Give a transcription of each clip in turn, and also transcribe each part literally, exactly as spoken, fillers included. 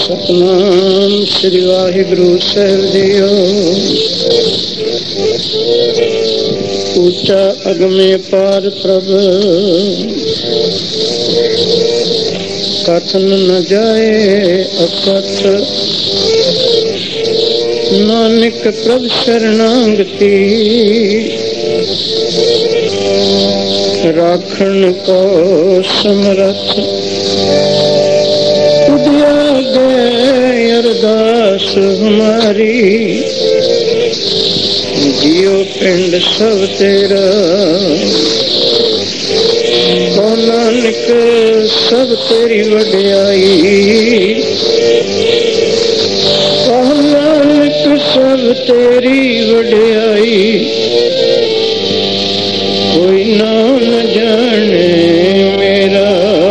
ਸਤਿਨਾਮ ਸ੍ਰੀ ਵਾਹਿਗੁਰੂ ਸਾਹਿਬ ਜੀਓ। ਉੱਚਾ ਅਗਮੇ ਪਾਰ ਪ੍ਰਭ ਕਥਨ ਨ ਜਾਏ ਅਕਥ। ਨਾਨਕ ਪ੍ਰਭ ਸ਼ਰਨਾਗਤੀ ਰਾਖਣ ਕੋ ਸਮਰਥ। ਉਦਿਆ ਗਏ ਅਰਦਾਸ ਹਮਾਰੀ ਜਿਉ ਪਿੰਡ ਸਭ ਤੇਰਾ। ਕੋ ਨਾਨਕ ਸਭ ਤੇਰੀ ਵਡਿਆਈ, ਕੋ ਨਾਨਕ ਸਭ ਤੇਰੀ ਵਡਿਆਈ। ਕੋਈ ਨਾਮ ਨ ਜਾਣੇ ਮੇਰਾ,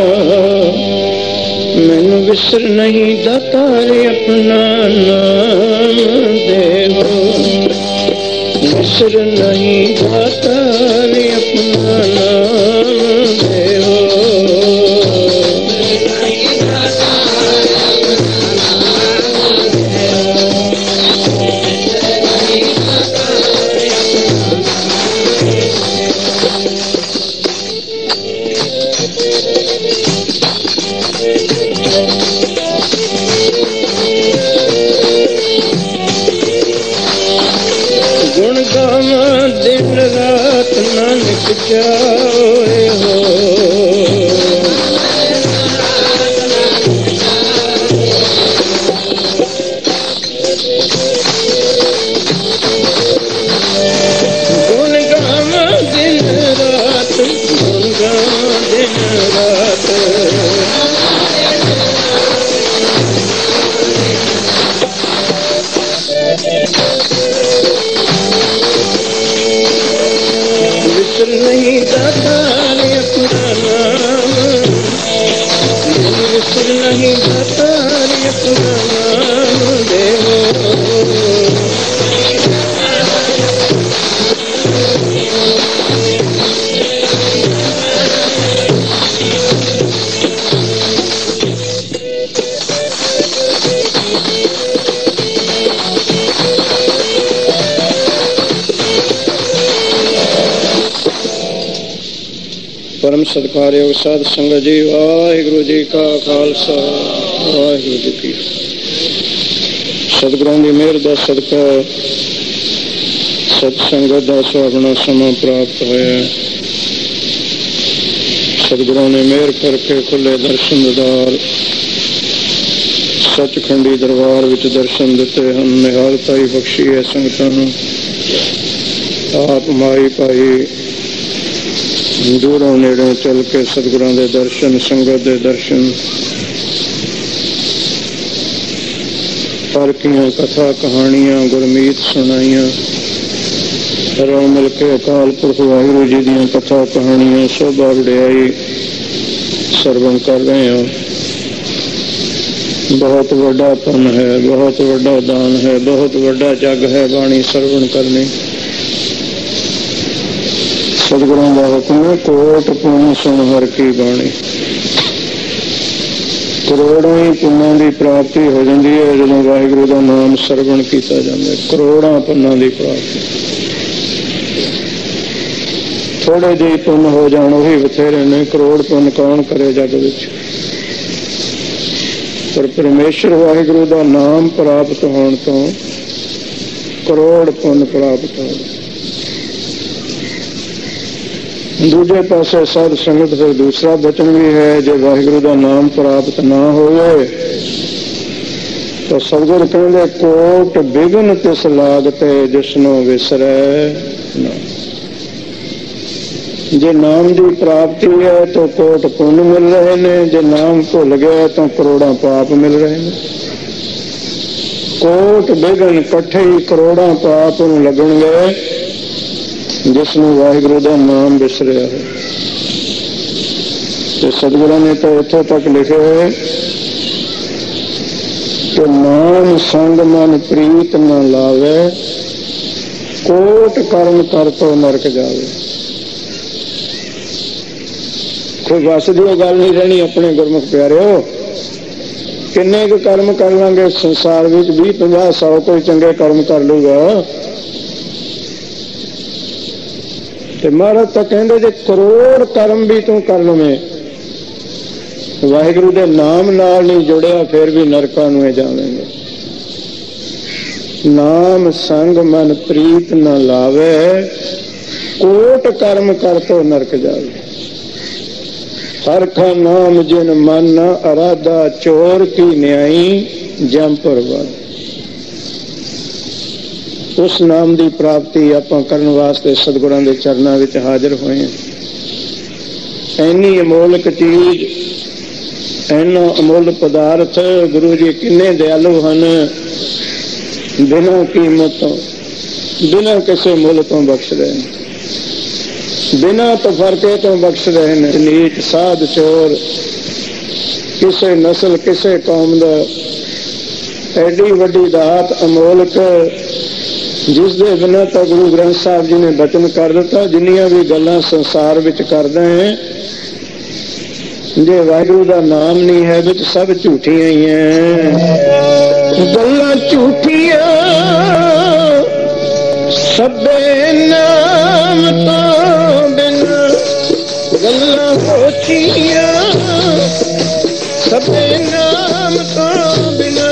ਮੈਨੂੰ ਵਿਸਰ ਨਹੀਂ ਦਾਤਾਰ ਆਪਣਾ ਨਾਮ ਦੇਵੋ। ਵਿਸਰ ਨਹੀਂ ਦਾਤਾਰ ਆਪਣਾ ਨਾਮ ਦੇਵੋ। ਗੁਣ ਗਾਵਾਂ ਦਿਨ ਰਾਤ ਨਾਨਕ ਚਾਹੇ ਹੋ। ਗੁਣ ਗਾਵਾਂ ਦਿਨ ਰਾਤ, ਗੁਣ ਗਾਵਾਂ ਦਿਨ ਰਾਤ। ਵਿਸਰ ਨਹੀਂ ਦਾਤਾਰ ਆਪਣਾ ਨਾਮ, ਵਿਸਰ ਨਹੀਂ ਦਾਤਾਰ ਆਪਣਾ ਨਾਮ ਦੇਵੋ। ਪਰਮ ਸਤਿਕਾਰਯੋਗ ਸਾਧ ਸੰਗਤ ਜੀ, ਵਾਹਿਗੁਰੂ ਜੀ ਕਾ ਖਾਲਸਾ ਵਾਹਿਗੁਰੂ ਜੀ ਕੀ ਸਤਿਗੁਰਾਂ ਦੀ ਮਿਹਰ ਦਾ ਸਦਕਾ ਸਤ ਸੰਗਤ ਦਾ ਸੁਹਾਵਣਾ ਸਮਾਂ ਪ੍ਰਾਪਤ ਹੋਇਆ। ਸਤਿਗੁਰਾਂ ਨੇ ਮਿਹਰ ਕਰਕੇ ਖੁੱਲੇ ਦਰਸ਼ਨ ਦਿਦਾਰ ਸੱਚਖੰਡੀ ਦਰਬਾਰ ਵਿੱਚ ਦਰਸ਼ਨ ਦਿੱਤੇ ਹਨ। ਨਿਹਾਲਤਾ ਹੀ ਬਖਸ਼ੀ ਹੈ ਸੰਗਤਾਂ ਨੂੰ। ਆਪ ਮਾਈ ਭਾਈ ਦੂਰੋਂ ਨੇੜੋਂ ਚੱਲ ਕੇ ਸਤਿਗੁਰਾਂ ਦੇ ਦਰਸ਼ਨ, ਸੰਗਤ ਦੇ ਦਰਸ਼ਨ, ਪਾਲਕੀਆਂ, ਕਥਾ ਕਹਾਣੀਆਂ, ਗੁਰਮੀਤ ਸੁਣਾਈਆਂ। ਰਲ ਮਿਲ ਕੇ ਅਕਾਲ ਪੁਰਖ ਵਾਹਿਗੁਰੂ ਜੀ ਦੀਆਂ ਕਥਾ ਕਹਾਣੀਆਂ ਸੋਭਾ ਵਡਿਆਈ ਸਰਵਣ ਕਰ ਰਹੇ ਹਾਂ। ਬਹੁਤ ਵੱਡਾ ਪੁੰਨ ਹੈ, ਬਹੁਤ ਵੱਡਾ ਦਾਨ ਹੈ, ਬਹੁਤ ਵੱਡਾ ਜੱਗ ਹੈ ਬਾਣੀ ਸਰਵਣ ਕਰਨੀ। ਸਤਿਗੁਰਾਂ ਦਾ ਹੁਕਮ ਹੈ, ਕੋਟ ਪੁੰਨ ਸੁਣ ਹਰ ਕੀ ਬਾਣੀ। ਕਰੋੜਾਂ ਹੀ ਪੁੰਨਾਂ ਦੀ ਪ੍ਰਾਪਤੀ ਹੋ ਜਾਂਦੀ ਹੈ ਜਦੋਂ ਵਾਹਿਗੁਰੂ ਦਾ ਨਾਮ ਸਰਵਣ ਕੀਤਾ ਜਾਂਦਾ। ਕਰੋੜਾਂ ਪੁੰਨਾਂ ਦੀ ਪ੍ਰਾਪਤੀ। ਥੋੜੇ ਜਿਹੇ ਪੁੰਨ ਹੋ ਜਾਣ ਉਹੀ ਬਥੇਰੇ ਨੇ। ਕਰੋੜ ਪੁੰਨ ਕੌਣ ਕਰੇ ਜੱਗ ਵਿੱਚ। ਪਰ ਪਰਮੇਸ਼ਰ ਵਾਹਿਗੁਰੂ ਦਾ ਨਾਮ ਪ੍ਰਾਪਤ ਹੋਣ ਤੋਂ ਕਰੋੜ ਪੁੰਨ ਪ੍ਰਾਪਤ ਹੋ। ਦੂਜੇ ਪਾਸੇ ਸਾਧ ਸੰਗਤ ਫਿਰ ਦੂਸਰਾ ਬਚਨ ਵੀ ਹੈ, ਜੇ ਵਾਹਿਗੁਰੂ ਦਾ ਨਾਮ ਪ੍ਰਾਪਤ ਨਾ ਹੋਵੇ ਤਾਂ ਸਤਿਗੁਰ ਕਹਿੰਦੇ ਕੋਟ ਬਿਘਨ ਤਿਸ ਲਾਗਤੇ ਜਿਸਨੂੰ ਵਿਸਰੈ ਨਾ। ਜੇ ਨਾਮ ਦੀ ਪ੍ਰਾਪਤੀ ਹੈ ਤਾਂ ਕੋਟ ਪੁੰਨ ਮਿਲ ਰਹੇ ਨੇ, ਜੇ ਨਾਮ ਭੁੱਲ ਗਿਆ ਤਾਂ ਕਰੋੜਾਂ ਪਾਪ ਮਿਲ ਰਹੇ ਨੇ। ਕੋਟ ਬਿਘਨ ਇਕੱਠੇ ਹੀ ਕਰੋੜਾਂ ਪਾਪ ਨੂੰ ਲੱਗਣਗੇ ਜਿਸਨੂੰ ਵਾਹਿਗੁਰੂ ਦਾ ਨਾਮ ਵਿਸਰਿਆ ਹੈ। ਤੇ ਸਤਿਗੁਰਾਂ ਨੇ ਤਾਂ ਇੱਥੋਂ ਤੱਕ ਲਿਖੇ ਹੋਏ ਕਿ ਨਾਮ ਸੰਗ ਮਨ ਪ੍ਰੀਤ ਨਾ ਲਾਵੇ, ਕੋਟ ਕਰਮ ਕਰ ਤੋ ਨਰਕ ਜਾਵੇ। ਕੋਈ ਵਸ ਦੀ ਗੱਲ ਨਹੀਂ ਰਹਿਣੀ ਆਪਣੇ ਗੁਰਮੁਖ ਪਿਆਰਿਓ। ਕਿੰਨੇ ਕੁ ਕਰਮ ਕਰ ਲਾਂਗੇ ਸੰਸਾਰ ਵਿੱਚ? ਵੀਹ ਪੰਜਾਹ ਸੌ ਕੋਈ ਚੰਗੇ ਕਰਮ ਕਰ ਲੂਗਾ। ਤੇ ਮਹਾਰਾਜ ਤਾਂ ਕਹਿੰਦੇ ਜੇ ਕਰੋੜ ਕਰਮ ਵੀ ਤੂੰ ਕਰ ਲਵੇਂ, ਵਾਹਿਗੁਰੂ ਦੇ ਨਾਮ ਨਾਲ ਨਹੀਂ ਜੁੜਿਆ, ਫਿਰ ਵੀ ਨਰਕਾਂ ਨੂੰ ਜਾਵੇਂਗੇ। ਨਾਮ ਸੰਗ ਮਨ ਪ੍ਰੀਤ ਨਾ ਲਾਵੇ, ਕੋਟ ਕਰਮ ਕਰ ਤੋ ਨਰਕ ਜਾਵੇ। ਹਰਖਾ ਨਾਮ ਜਿਨ ਮਨ ਨਾ ਅਰਾਧਾ, ਚੋਰ ਕੀ ਨਿਆਈ ਜੰਪੁਰ ਵਧ। ਉਸ ਨਾਮ ਦੀ ਪ੍ਰਾਪਤੀ ਆਪਾਂ ਕਰਨ ਵਾਸਤੇ ਸਤਿਗੁਰਾਂ ਦੇ ਚਰਨਾਂ ਵਿੱਚ ਹਾਜ਼ਰ ਹੋਏ ਹਾਂ। ਇੰਨੀ ਅਮੋਲਕ ਚੀਜ਼, ਇੰਨਾ ਅਮੁੱਲ ਪਦਾਰਥ, ਗੁਰੂ ਜੀ ਕਿੰਨੇ ਦਿਆਲੂ ਹਨ। ਬਿਨਾਂ ਕੀਮਤ ਤੋਂ, ਬਿਨਾਂ ਕਿਸੇ ਮੁੱਲ ਤੋਂ ਬਖਸ਼ ਰਹੇ ਨੇ, ਬਿਨਾਂ ਤਫਰਕੇ ਤੋਂ ਬਖਸ਼ ਰਹੇ ਨੇ। ਨੀਚ ਸਾਧ ਚੋਰ, ਕਿਸੇ ਨਸਲ ਕਿਸੇ ਕੌਮ ਦਾ ਐਡੀ ਵੱਡੀ ਦਾਤ ਅਮੋਲਕ, ਜਿਸ ਦੇ ਬਿਨਾਂ ਤਾਂ ਗੁਰੂ ਗ੍ਰੰਥ ਸਾਹਿਬ ਜੀ ਨੇ ਬਚਨ ਕਰ ਦਿੱਤਾ, ਜਿੰਨੀਆਂ ਵੀ ਗੱਲਾਂ ਸੰਸਾਰ ਵਿੱਚ ਕਰਦੇ ਹੈ, ਜੇ ਵਾਹਿਗੁਰੂ ਦਾ ਨਾਮ ਨਹੀਂ ਹੈ ਵਿੱਚ ਸਭ ਝੂਠੀਆਂ ਹੀ ਹੈ। ਗੱਲਾਂ ਝੂਠੀਆਂ ਸਭੇ ਨਾਮ ਤੋਂ ਬਿਨਾਂ, ਗੱਲਾਂ ਹੋਠੀਆਂ ਸਭੇ ਨਾਮ ਤੋਂ ਬਿਨਾਂ।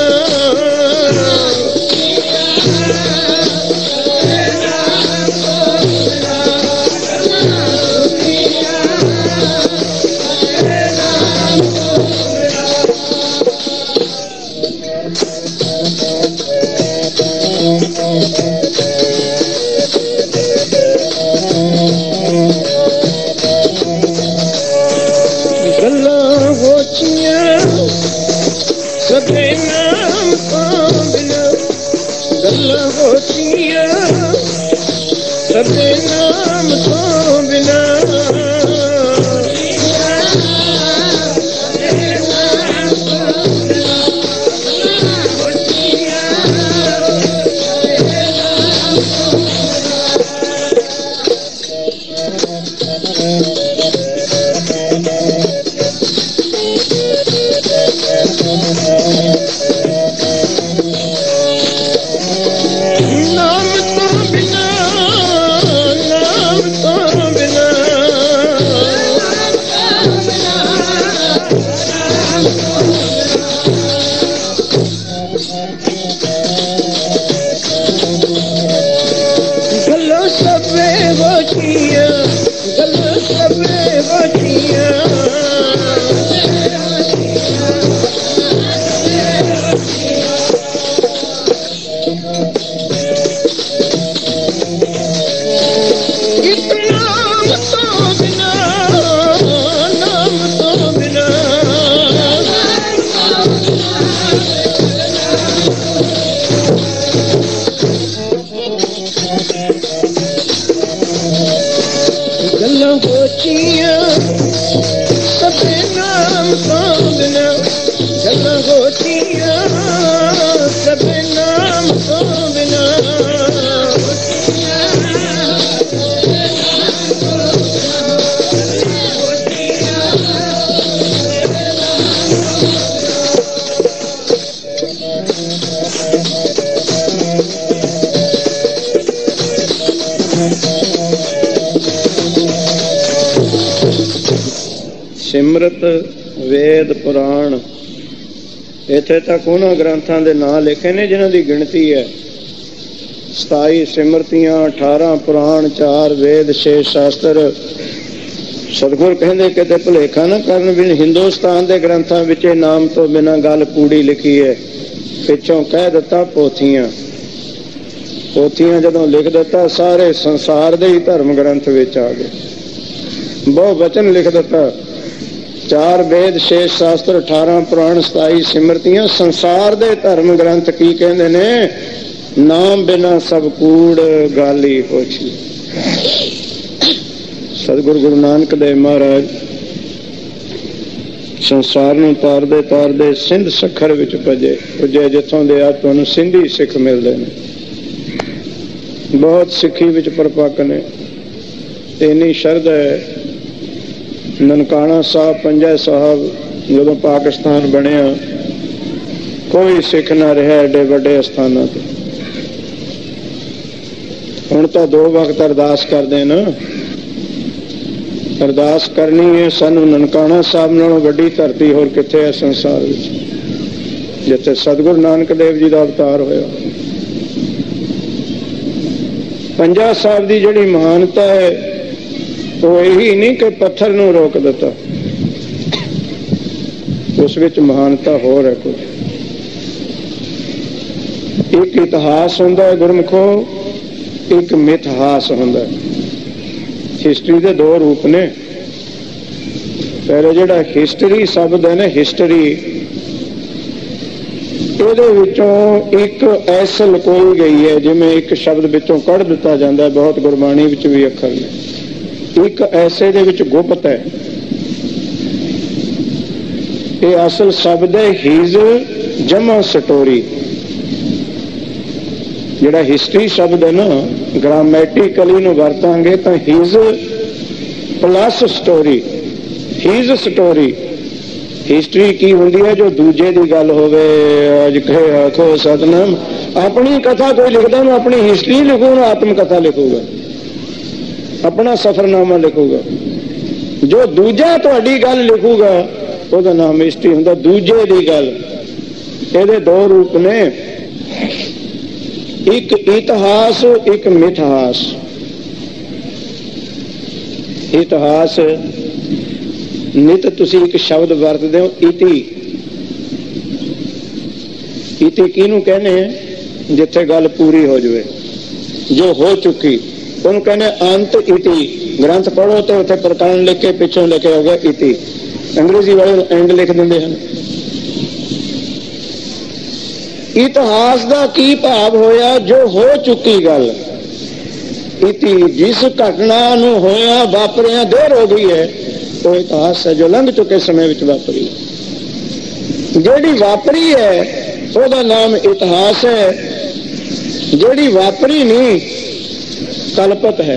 ਸਿਮਰਤ ਵੇਦ ਪੁਰਾਣ, ਇੱਥੇ ਤੱਕ ਉਹਨਾਂ ਗ੍ਰੰਥਾਂ ਦੇ ਨਾਂ ਲਿਖੇ ਨੇ ਜਿਨ੍ਹਾਂ ਦੀ ਗਿਣਤੀ ਹੈ ਸਤਾਈ ਸਿਮਰਤੀਆਂ, ਅਠਾਰਾਂ ਪੁਰਾਣ, ਚਾਰ ਵੇਦ, ਛੇ ਸ਼ਾਸਤਰ। ਸਤਿਗੁਰ ਕਹਿੰਦੇ ਕਿਤੇ ਭੁਲੇਖਾ ਨਾ ਕਰਨ ਵੀ ਹਿੰਦੁਸਤਾਨ ਦੇ ਗ੍ਰੰਥਾਂ ਵਿੱਚ ਨਾਮ ਤੋਂ ਬਿਨਾਂ ਗੱਲ ਕੂੜੀ ਲਿਖੀ ਹੈ। ਪਿੱਛੋਂ ਕਹਿ ਦਿੱਤਾ ਪੋਥੀਆਂ। ਪੋਥੀਆਂ ਜਦੋਂ ਲਿਖ ਦਿੱਤਾ ਸਾਰੇ ਸੰਸਾਰ ਦੇ ਹੀ ਧਰਮ ਗ੍ਰੰਥ ਵਿੱਚ ਆ ਗਏ। ਬਹੁ ਵਚਨ ਲਿਖ ਦਿੱਤਾ, ਚਾਰ ਵੇਦ, ਛੇ ਸ਼ਾਸਤਰ, ਅਠਾਰਾਂ ਪੁਰਾਣ, ਸਤਾਈ ਸਿਮਰਤੀਆਂ। ਸੰਸਾਰ ਦੇ ਧਰਮ ਗ੍ਰੰਥ ਕੀ ਕਹਿੰਦੇ ਨੇ? ਨਾਮ ਬਿਨਾਂ ਸਭ ਕੂੜ ਗਾਲੀ ਹੋਛੀ। ਸਤਿਗੁਰੂ ਗੁਰੂ ਨਾਨਕ ਦੇਵ ਮਹਾਰਾਜ ਸੰਸਾਰ ਨੂੰ ਤਾਰਦੇ ਤਾਰਦੇ ਸਿੰਧ ਸੱਖਰ ਵਿੱਚ ਪੁੱਜੇ ਪੁੱਜੇ ਜਿੱਥੋਂ ਦੇ ਅੱਜ ਤੁਹਾਨੂੰ ਸਿੰਧੀ ਸਿੱਖ ਮਿਲਦੇ ਨੇ। ਬਹੁਤ ਸਿੱਖੀ ਵਿੱਚ ਪਰਪੱਕ ਨੇ। ਇੰਨੀ ਸ਼ਰਧਾ ਹੈ। ਨਨਕਾਣਾ ਸਾਹਿਬ, ਪੰਜਾ ਸਾਹਿਬ ਜਦੋਂ ਪਾਕਿਸਤਾਨ ਬਣਿਆ कोई सिख ना रहा एडे वड्डे स्थानों पर। हुण तो दो वक्त अरदास करदे ना, अरदास करनी है सानू ननकाना साहब नालों वड्डी धरती होर कित्थे है संसार विच, जिथे सतगुरु नानक देव जी का अवतार होया। पंजा साहब की जिहड़ी महानता है वो यही नहीं कि पत्थर नूं रोक दिता, उस विच महानता होर है कुछ। एक इतिहास हुंदा है गुरमुखो, एक मिथहास हुंदा है। हिस्टरी के दो रूप ने। पहले जिहड़ा हिस्टरी शब्द है ना, हिस्टरी, ਇਹਦੇ ਵਿੱਚੋਂ ਇੱਕ ਐਸਲ ਲਕੋਈ ਗਈ ਹੈ, ਜਿਵੇਂ ਇੱਕ ਸ਼ਬਦ ਵਿੱਚੋਂ ਕੱਢ ਦਿੱਤਾ ਜਾਂਦਾ, ਬਹੁਤ ਗੁਰਬਾਣੀ ਵਿੱਚ ਵੀ ਅੱਖਰ ਨੇ। ਇੱਕ ਐਸੇ ਦੇ ਵਿੱਚ ਗੁਪਤ ਹੈ। ਇਹ ਅਸਲ ਸ਼ਬਦ ਹੈ ਹੀਜ਼ ਜਮਾ ਸਟੋਰੀ। ਜਿਹੜਾ ਹਿਸਟਰੀ ਸ਼ਬਦ ਹੈ ਨਾ, ਗ੍ਰਾਮੈਟਿਕਲੀ ਨੂੰ ਵਰਤਾਂਗੇ ਤਾਂ his plus story, his story. History की होंदी है जो दूजे की गल होवे। अज कहे आखो सतनाम, अपनी कथा कोई लिखदा ना अपनी हिस्टरी लिखूगा ना आत्मकथा लिखूगा, अपना सफरनामा लिखूगा। जो दूजा तुहाडी गल लिखूगा उसका नाम हिस्टरी हुंदा। दूजे की गल, ये दो रूप ने, एक इतिहास एक मिथहास। इतिहास नित तुसी एक शब्द वरतदे हो इति। इति किहनूं कहने हैं? जिथे गल पूरी हो जाए, जो हो चुकी, उन्होंने कहने अंत इति। ग्रंथ पढ़ो तो उत्थे प्रकरण लिख के पिछों लिखे हो गया इति। अंग्रेजी वाले एंड लिख देंदे हैं। इतिहास का की भाव होया? जो हो चुकी गल। इति जिस घटना नूं होया वापरिया देर हो गई है, वो इतिहास है जो लंघ चुके समय विच वापरी। जेड़ी वापरी है उसका नाम इतिहास है, जेड़ी वापरी नहीं कल्पत है,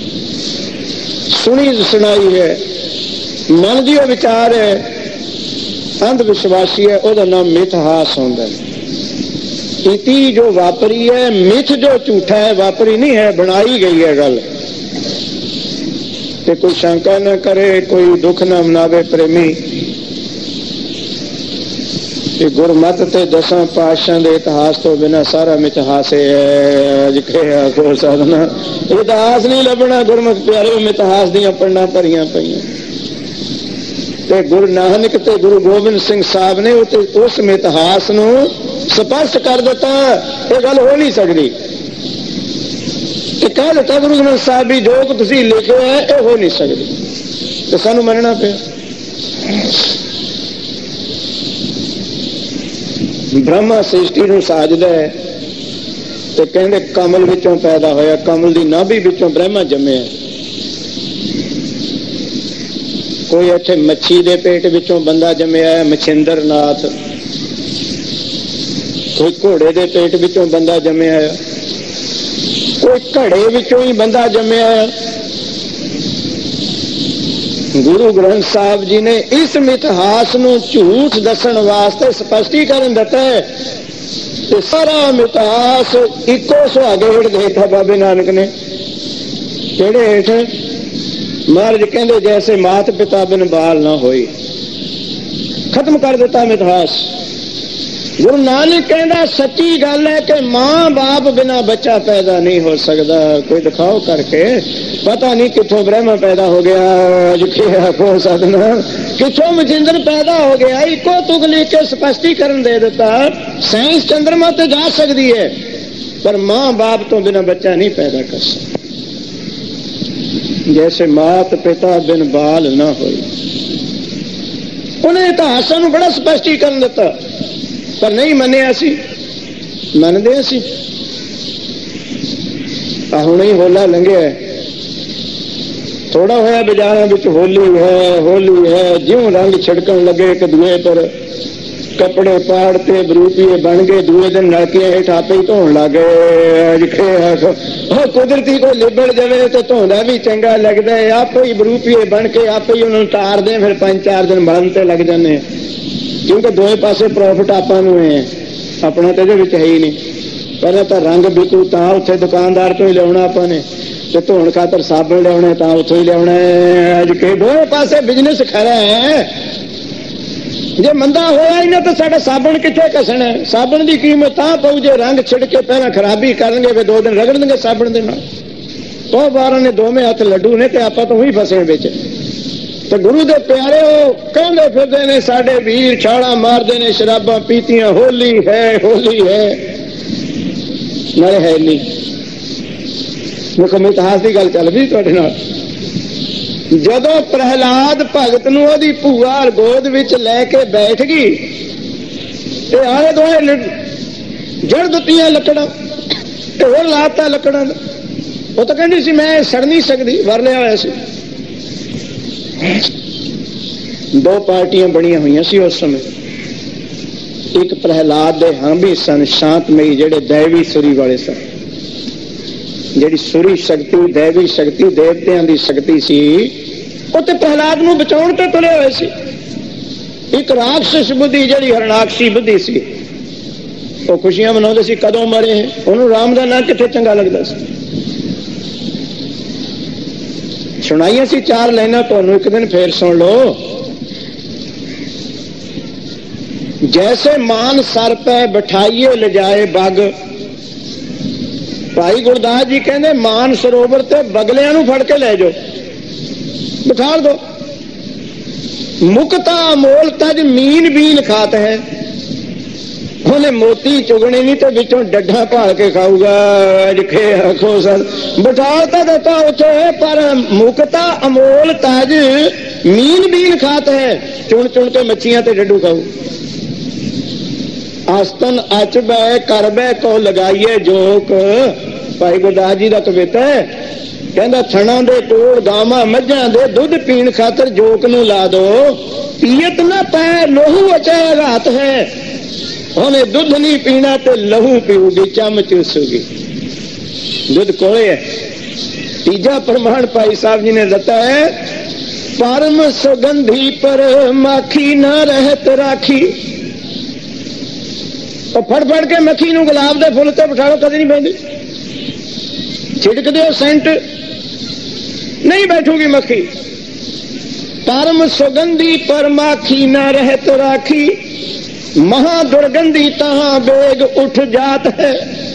सुनी सुनाई है, मन दी विचार है, अंधविश्वासी है, उसका नाम मिथहास होता है। इति जो वापरी है, मिथ जो झूठा है, वापरी नहीं है, बनाई गई है गल। ते कोई शंका न करे, कोई दुख न मनावे प्रेमी। गुरमत ते दसां पातशाह दे इतिहास तो बिना सारा मिथहास है। साधना इतिहास नहीं लभना गुरमुख प्यारे, मिथहास दियां पंडां भरियां पईयां। ते गुरु नानक ते गुरु गोबिंद सिंह साहब ने उस मिथहास नूं स्पष्ट कर दिता। ये गल हो नहीं सकती। कह दिता गुरु ग्रंथ साहब भी जो तुसीं लिखे है ये हो नहीं सकती, तो सानू मनना पे। ब्रह्मा सृष्टि नूं साजदा है ते कहंदे कमल विचों पैदा होया, कमल दी नाभि विचों ब्रह्मा जम्मिया। कोई इत्थे मच्छी दे पेट विचों बंदा जम्मिया है, मछिंदर नाथ। कोई घोड़े दे पेट विचों बंदा जम्मिया है, कोई घड़े विचों ही बंदा जम्मिया। गुरु ग्रंथ साहब जी ने इस मिथहास नूं झूठ दसन वास्ते स्पष्टीकरण दिता है। ते सारा मिथहास इको सुहागे हेठ देता बाबे नानक ने। केड़े हेठ? महाराज कहंदे जैसे मात पिता बिन बाल ना होई, खत्म कर दिता मिथहास। गुरु नानक कहना सच्ची गल है कि मां बाप बिना बच्चा पैदा नहीं हो सकता। कोई दिखाओ करके, पता नहीं कितों ब्रह्मा पैदा हो गया, साधना कितों मजिंदर पैदा हो गया। इको तुक लिख के स्पष्टीकरण दे देता। साइंस चंद्रमा ते जा सकती है पर मां बाप तो बिना बच्चा नहीं पैदा कर सकता। जैसे मात पिता बिन बाल ना हो। उन्हें इतिहास नूं बड़ा स्पष्टीकरण दिता पर नहीं मनिया। सी मनदे सी। हुणे ही होला लंघिया, थोड़ा होया बाजारां विच होली है, होली है, ज्यों रंग छिड़कन लगे एक दूए पर, कपड़े पाड़ते बरूपीए बन गए। दूए दिन नलकियां हेठ आपे ही धोण लग गए। कुदरती कोई लिबड़ जाए तो धोंदा भी चंगा लगता है। आपे ही बरूपीए बन के आपे ही उन्होंने तारदे, फिर पंज चार दिन मलन ते लग जाने। क्योंकि दोए पासे प्रॉफिट आपां नूं है, अपना तो इहदे विच है ही नहीं। पहले तो रंग बिकू तां उत्थे दुकानदार तो ही लियाउणा आपां ने, ते धोण खातर साबण लियाउणे तां उत्थों ही लियाउणा है। अज के दोए पासे बिजनेस खरा है। जे मंदा होया ही ना तो साडा साबण कित्थे घसना है? साबण की कीमत तां पऊ जे रंग छिड़के पहला खराबी करनगे, फिर दो दिन रगड़नगे साबण दे नाल। तो बारां ने दोवें हथ लड्डू ने ते आपां तो ही फसे विच। तो गुरु दे प्यारे कहंदे फिरदे ने साडे वीर छाला मारदे ने, शराबां पीतियां, होली है होली है, नाले है नहीं। देखो मैं इतिहास की गल चल रही तुहाडे नाल। जदों प्रहलाद भगत नूं ओहदी भूआ गोद विच लैके बैठ गई ते आले दुआले जड़ दित्तियां लकड़ां ते होर लाता लकड़ां। वो तो कहंदी सी मैं सड़ नहीं सकदी, वर लिया होया सी। दो पार्टियां बणियां होईयां सी उस समय। एक प्रहलाद दे हामी सन शांतमई, जेड़े दैवी सुरी वाले सन। जिहड़ी सुरी शक्ति, दैवी शक्ति, देवतियां दी शक्ति सी, वो ते प्रहलाद नूं बचाउण ते तुले होए सी। एक राक्षस बुद्धि जिहड़ी हरणाक्षी बुद्धि सी, वो खुशियां मनाउंदे सी कदों मरे हैं। उहनूं राम दा नां कित्थे चंगा लगदा सी। सुनाइए सी चार लाइनां तुहानूं, एक दिन फेर सुन लो। जैसे मान सर पे बिठाइए ले जाए बग। भाई गुरदास जी कहते मान सरोवर ते बगलियां नूं फड़ के ले जाओ, बिठा दो। मुक्ता मोल तज मीन बीन खात है। उन्हें मोती चुगने नहीं तो बिचों डड्डा भाल के खाऊगा। आखो सर बिठाता देता उसे, पर मुक्ता अमोल तज मीन बीन खात है। चुन चुन के मच्छियां ते डड्डू खाऊ। आस्तन अच बै कर बै को लगाइए जोक। भाई गुरदास जी का कविता है, कहता थणा दे कोल गावां मझां दे दुध पीण खातर जोक नूं ला दो। पीयत ना पै लोहू अचे घात है। उन्हें दुध नहीं पीना तो लहू पीऊगी, चम चूसूगी। दुध कोले है। तीजा प्रमाण भाई साहब जी ने दता है, परम सुगंधी पर माखी न रहत राखी। तो फड़ फड़ के मक्खी नूं गुलाब दे फुल ते बिठा लो, कदे नहीं बहती। छिड़क दो सेंट, नहीं बैठूगी मक्खी। परम सुगंधी पर माखी न रहत राखी। महा दुर्गंधी तहां बेग उठ जात है।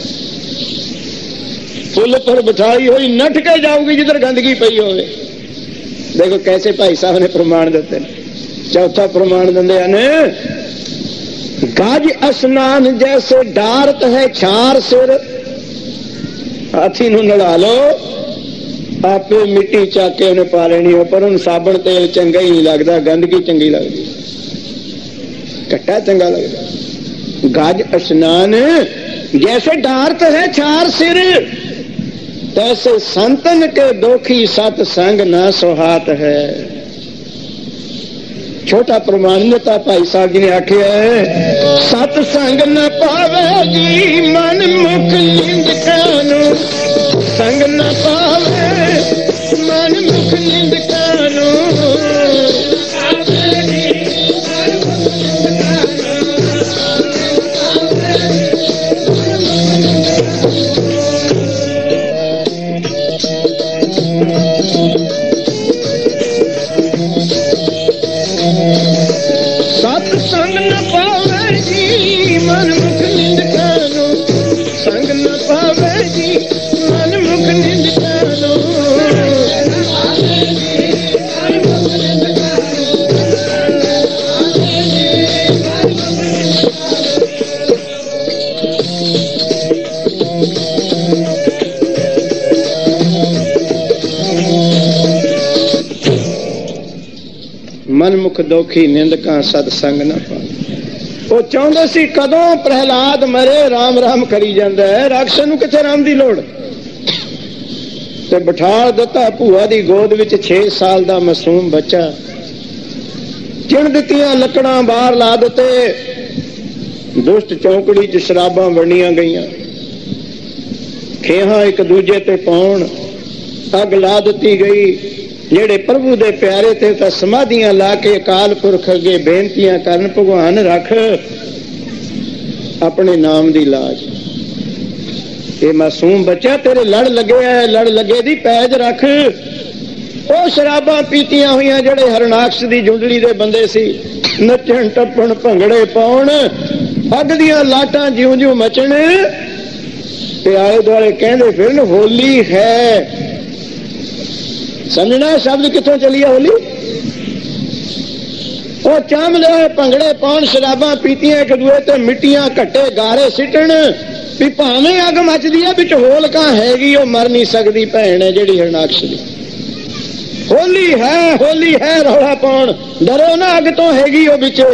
फुल पर बिठाई हुई नट के जाऊगी जिधर गंदगी पई होवे। देखो कैसे भाई साहब ने प्रमाण देते। चौथा प्रमाण दिंदे हन, गज स्नान जैसे डारत है छार सिर। हाथी नूं नड़ा लो, आपे मिट्टी चक के उन्हें पा लेनी हो, पर उन्हें साबण तेल चंगा ही नहीं लगता, गंदगी चंगी लगती, कट्टा चंगा लगता। गज स्नान जैसे डारत है छार सिर, तैसे संतन के दोखी सतसंग न सुहात है। छोटा प्रमाण देता भाई साहब जी ने आख्या है, सतसंग न पावेगी मन मुख निंदकानु। संग न पावे मन मुख निंदकानु। सत्संग न पावे जी मन मुख निंदकानो। संग न पावे जी मन मुख निंदकानो। मन मुख दोखी निंदका सतसंग न पावे। वो चाहते सी कदों प्रहलाद मरे, राम राम करी जाता है, राक्षस नूं किथे राम दी लोड़। ते बिठा दिता भूआ दी गोद विच छे साल दा मासूम बच्चा। चिण दित्तियां लकड़ां बाहर ला दिते। दुष्ट चौकड़ी च शराबां वंडियां गईयां। खेहां एक दूजे ते पाउण, अग ला दित्ती गई। ਜਿਹੜੇ ਪ੍ਰਭੂ ਦੇ ਪਿਆਰੇ ਤੇ ਤਾਂ ਸਮਾਧੀਆਂ ਲਾ ਕੇ ਅਕਾਲ ਪੁਰਖ ਅੱਗੇ ਬੇਨਤੀਆਂ ਕਰਨ, ਭਗਵਾਨ ਰੱਖ ਆਪਣੇ ਨਾਮ ਦੀ ਲਾਜ। ਇਹ ਮਾਸੂਮ ਬੱਚਾ ਤੇਰੇ ਲੜ ਲੱਗੇ ਐ, ਲੜ ਲੱਗੇ ਦੀ ਪੈਜ ਰੱਖ। ਉਹ ਸ਼ਰਾਬਾਂ ਪੀਤੀਆਂ ਹੋਈਆਂ ਜਿਹੜੇ ਹਰਨਾਕਸ਼ ਦੀ ਜੁੰਡਲੀ ਦੇ ਬੰਦੇ ਸੀ, ਨੱਚਣ ਟੱਪਣ ਭੰਗੜੇ ਪਾਉਣ, ਅੱਗ ਦੀਆਂ ਲਾਟਾਂ ਜਿਉਂ ਜਿਉਂ ਮਚਣ, ਤੇ ਆਲੇ ਦੁਆਲੇ ਕਹਿੰਦੇ ਫਿਰਨ ਹੋਲੀ ਹੈ। ਸਮਝਣਾ ਸ਼ਬਦ ਕਿੱਥੋਂ ਚੱਲੀ ਆ ਹੋਲੀ? ਉਹ ਚਾਂਬਲੇ ਹੋਏ ਭੰਗੜੇ ਪਾਉਣ, ਸ਼ਰਾਬਾਂ ਪੀਤੀਆਂ, ਇੱਕ ਦੂਏ ਤੇ ਮਿੱਟੀਆਂ ਘੱਟੇ ਗਾਰੇ ਸਿੱਟਣ, ਵੀ ਭਾਵੇਂ ਅੱਗ ਮੱਚਦੀ ਹੈ ਵਿੱਚ ਹੋਲਕਾਂ ਹੈਗੀ, ਉਹ ਮਰ ਨਹੀਂ ਸਕਦੀ ਭੈਣ ਹੈ ਜਿਹੜੀ ਹਰਨਾਕਸ਼ ਦੀ। ਹੋਲੀ ਹੈ, ਹੋਲੀ ਹੈ ਰੌਲਾ ਪਾਉਣ, ਡਰੋ ਨਾ ਅੱਗ ਤੋਂ ਹੈਗੀ ਉਹ ਵਿੱਚ।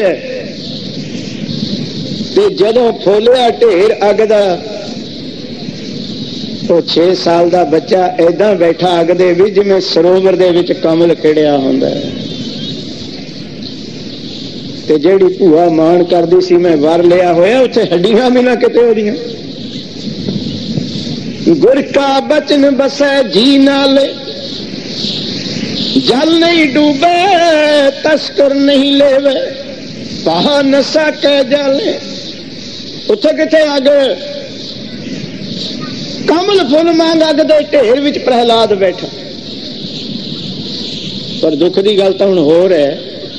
ਤੇ ਜਦੋਂ ਫੋਲਿਆ ਢੇਰ ਅੱਗ ਦਾ, ਉਹ ਛੇ ਸਾਲ ਦਾ ਬੱਚਾ ਏਦਾਂ ਬੈਠਾ ਅੱਗ ਦੇ ਵਿੱਚ ਜਿਵੇਂ ਸਰੋਵਰ ਦੇ ਵਿੱਚ ਕਮਲ ਖਿੜਿਆ ਹੁੰਦਾ ਹੈ। ਤੇ ਜਿਹੜੀ ਭੂਆ ਮਾਣ ਕਰਦੀ ਸੀ ਮੈਂ ਵਰ ਲਿਆ ਹੋਇਆ, ਉੱਥੇ ਹੱਡੀਆਂ ਵੀ ਨਾ ਕਿਤੇ ਉਹਦੀਆਂ। ਗੁਰ ਕਾ ਬਚਨ ਬਸੈ ਜੀ ਨਾਲ, ਜਲ ਨਹੀਂ ਡੂਬੇ ਤਸਕਰ ਨਹੀਂ ਲੈਵੇ, ਪਹਾ ਨਸਾ ਕੇ ਜਾਲੇ। ਉੱਥੇ ਕਿੱਥੇ ਅੱਗ, ਕਮਲ ਫੁੱਲ ਮੰਗ ਅੱਗ ਦੇ ਢੇਰ ਵਿੱਚ ਪ੍ਰਹਿਲਾਦ ਬੈਠਾ। ਪਰ ਦੁੱਖ ਦੀ ਗੱਲ ਤਾਂ ਹੁਣ ਹੋਰ ਹੈ,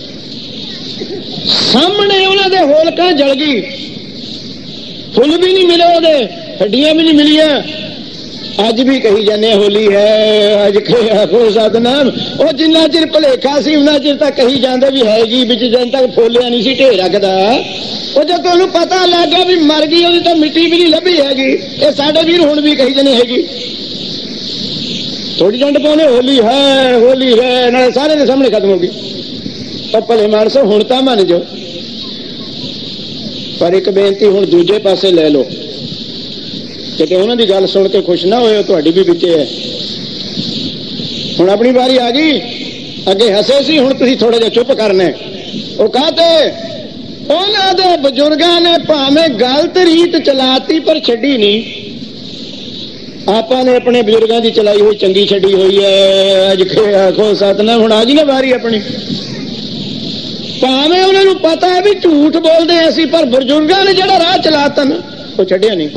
ਸਾਹਮਣੇ ਉਹਨਾਂ ਦੇ ਹੋਲਕਾਂ ਜਲ ਗਈ, ਫੁੱਲ ਵੀ ਨਹੀਂ ਮਿਲੇ ਉਹਦੇ, ਹੱਡੀਆਂ ਵੀ ਨਹੀਂ ਮਿਲੀਆਂ। ਅੱਜ ਵੀ ਕਹੀ ਜਾਂਦੇ ਹੋਲੀ ਹੈ, ਅੱਜ ਆਖੋ ਸਤਨਾਮ। ਉਹ ਜਿੰਨਾ ਚਿਰ ਭੁਲੇਖਾ ਸੀ ਉਹਨਾਂ ਚਿਰ ਤਾਂ ਕਹੀ ਜਾਂਦੇ ਵੀ ਹੈਗੀ, ਵਿੱਚ ਜਨ ਤੱਕ ਫੋਲਿਆ ਨਹੀਂ ਸੀ ਢੇਰ ਅੱਗ ਦਾ। ਉਹ ਜਦ ਤੁਹਾਨੂੰ ਪਤਾ ਲੱਗ ਗਿਆ ਵੀ ਮਰ ਗਈ, ਉਹਦੀ ਤਾਂ ਮਿੱਟੀ ਵੀ ਨਹੀਂ ਲੱਭੀ ਹੈਗੀ। ਇਹ ਸਾਡੇ ਵੀਰ ਹੁਣ ਵੀ ਕਹੀ ਜਾਂਦੇ ਹੈਗੀ, ਥੋੜੀ ਜੰਡ ਪਾਉਣੇ ਹੋਲੀ ਹੈ, ਹੋਲੀ ਹੈ, ਨਾਲੇ ਸਾਰੇ ਦੇ ਸਾਹਮਣੇ ਖਤਮ ਹੋ ਗਈ। ਤਾਂ ਭਲੇ ਮਾਨਸੋ ਹੁਣ ਤਾਂ ਮੰਨ ਜਾਓ, ਪਰ ਇੱਕ ਬੇਨਤੀ ਹੁਣ ਦੂਜੇ ਪਾਸੇ ਲੈ ਲਓ, ਕਿਤੇ ਉਹਨਾਂ ਦੀ ਗੱਲ ਸੁਣ ਕੇ ਖੁਸ਼ ਨਾ ਹੋਏ, ਤੁਹਾਡੀ ਵੀ ਵਿੱਚ ਹੈ। ਹੁਣ ਆਪਣੀ ਵਾਰੀ ਆ ਗਈ, ਅੱਗੇ ਹੱਸੇ ਸੀ, ਹੁਣ ਤੁਸੀਂ ਥੋੜਾ ਜਿਹਾ ਚੁੱਪ ਕਰਨਾ। ਉਹ ਕਹਤੇ ਉਹਨਾਂ ਦੇ ਬਜ਼ੁਰਗਾਂ ਨੇ ਭਾਵੇਂ ਗਲਤ ਰੀਤ ਚਲਾਤੀ ਪਰ ਛੱਡੀ ਨਹੀਂ। ਆਪਾਂ ਨੇ ਆਪਣੇ ਬਜ਼ੁਰਗਾਂ ਦੀ ਚਲਾਈ ਹੋਈ ਚੰਗੀ ਛੱਡੀ ਹੋਈ ਹੈ। ਅੱਜ ਆਖੋ ਸਤਨਾਮ, ਹੁਣ ਆ ਗਈ ਨਾ ਵਾਰੀ ਆਪਣੀ। ਭਾਵੇਂ ਉਹਨਾਂ ਨੂੰ ਪਤਾ ਹੈ ਵੀ ਝੂਠ ਬੋਲਦੇ ਅਸੀਂ, ਪਰ ਬਜ਼ੁਰਗਾਂ ਨੇ ਜਿਹੜਾ ਰਾਹ ਚਲਾਤਾ ਨਾ ਉਹ ਛੱਡਿਆ ਨਹੀਂ।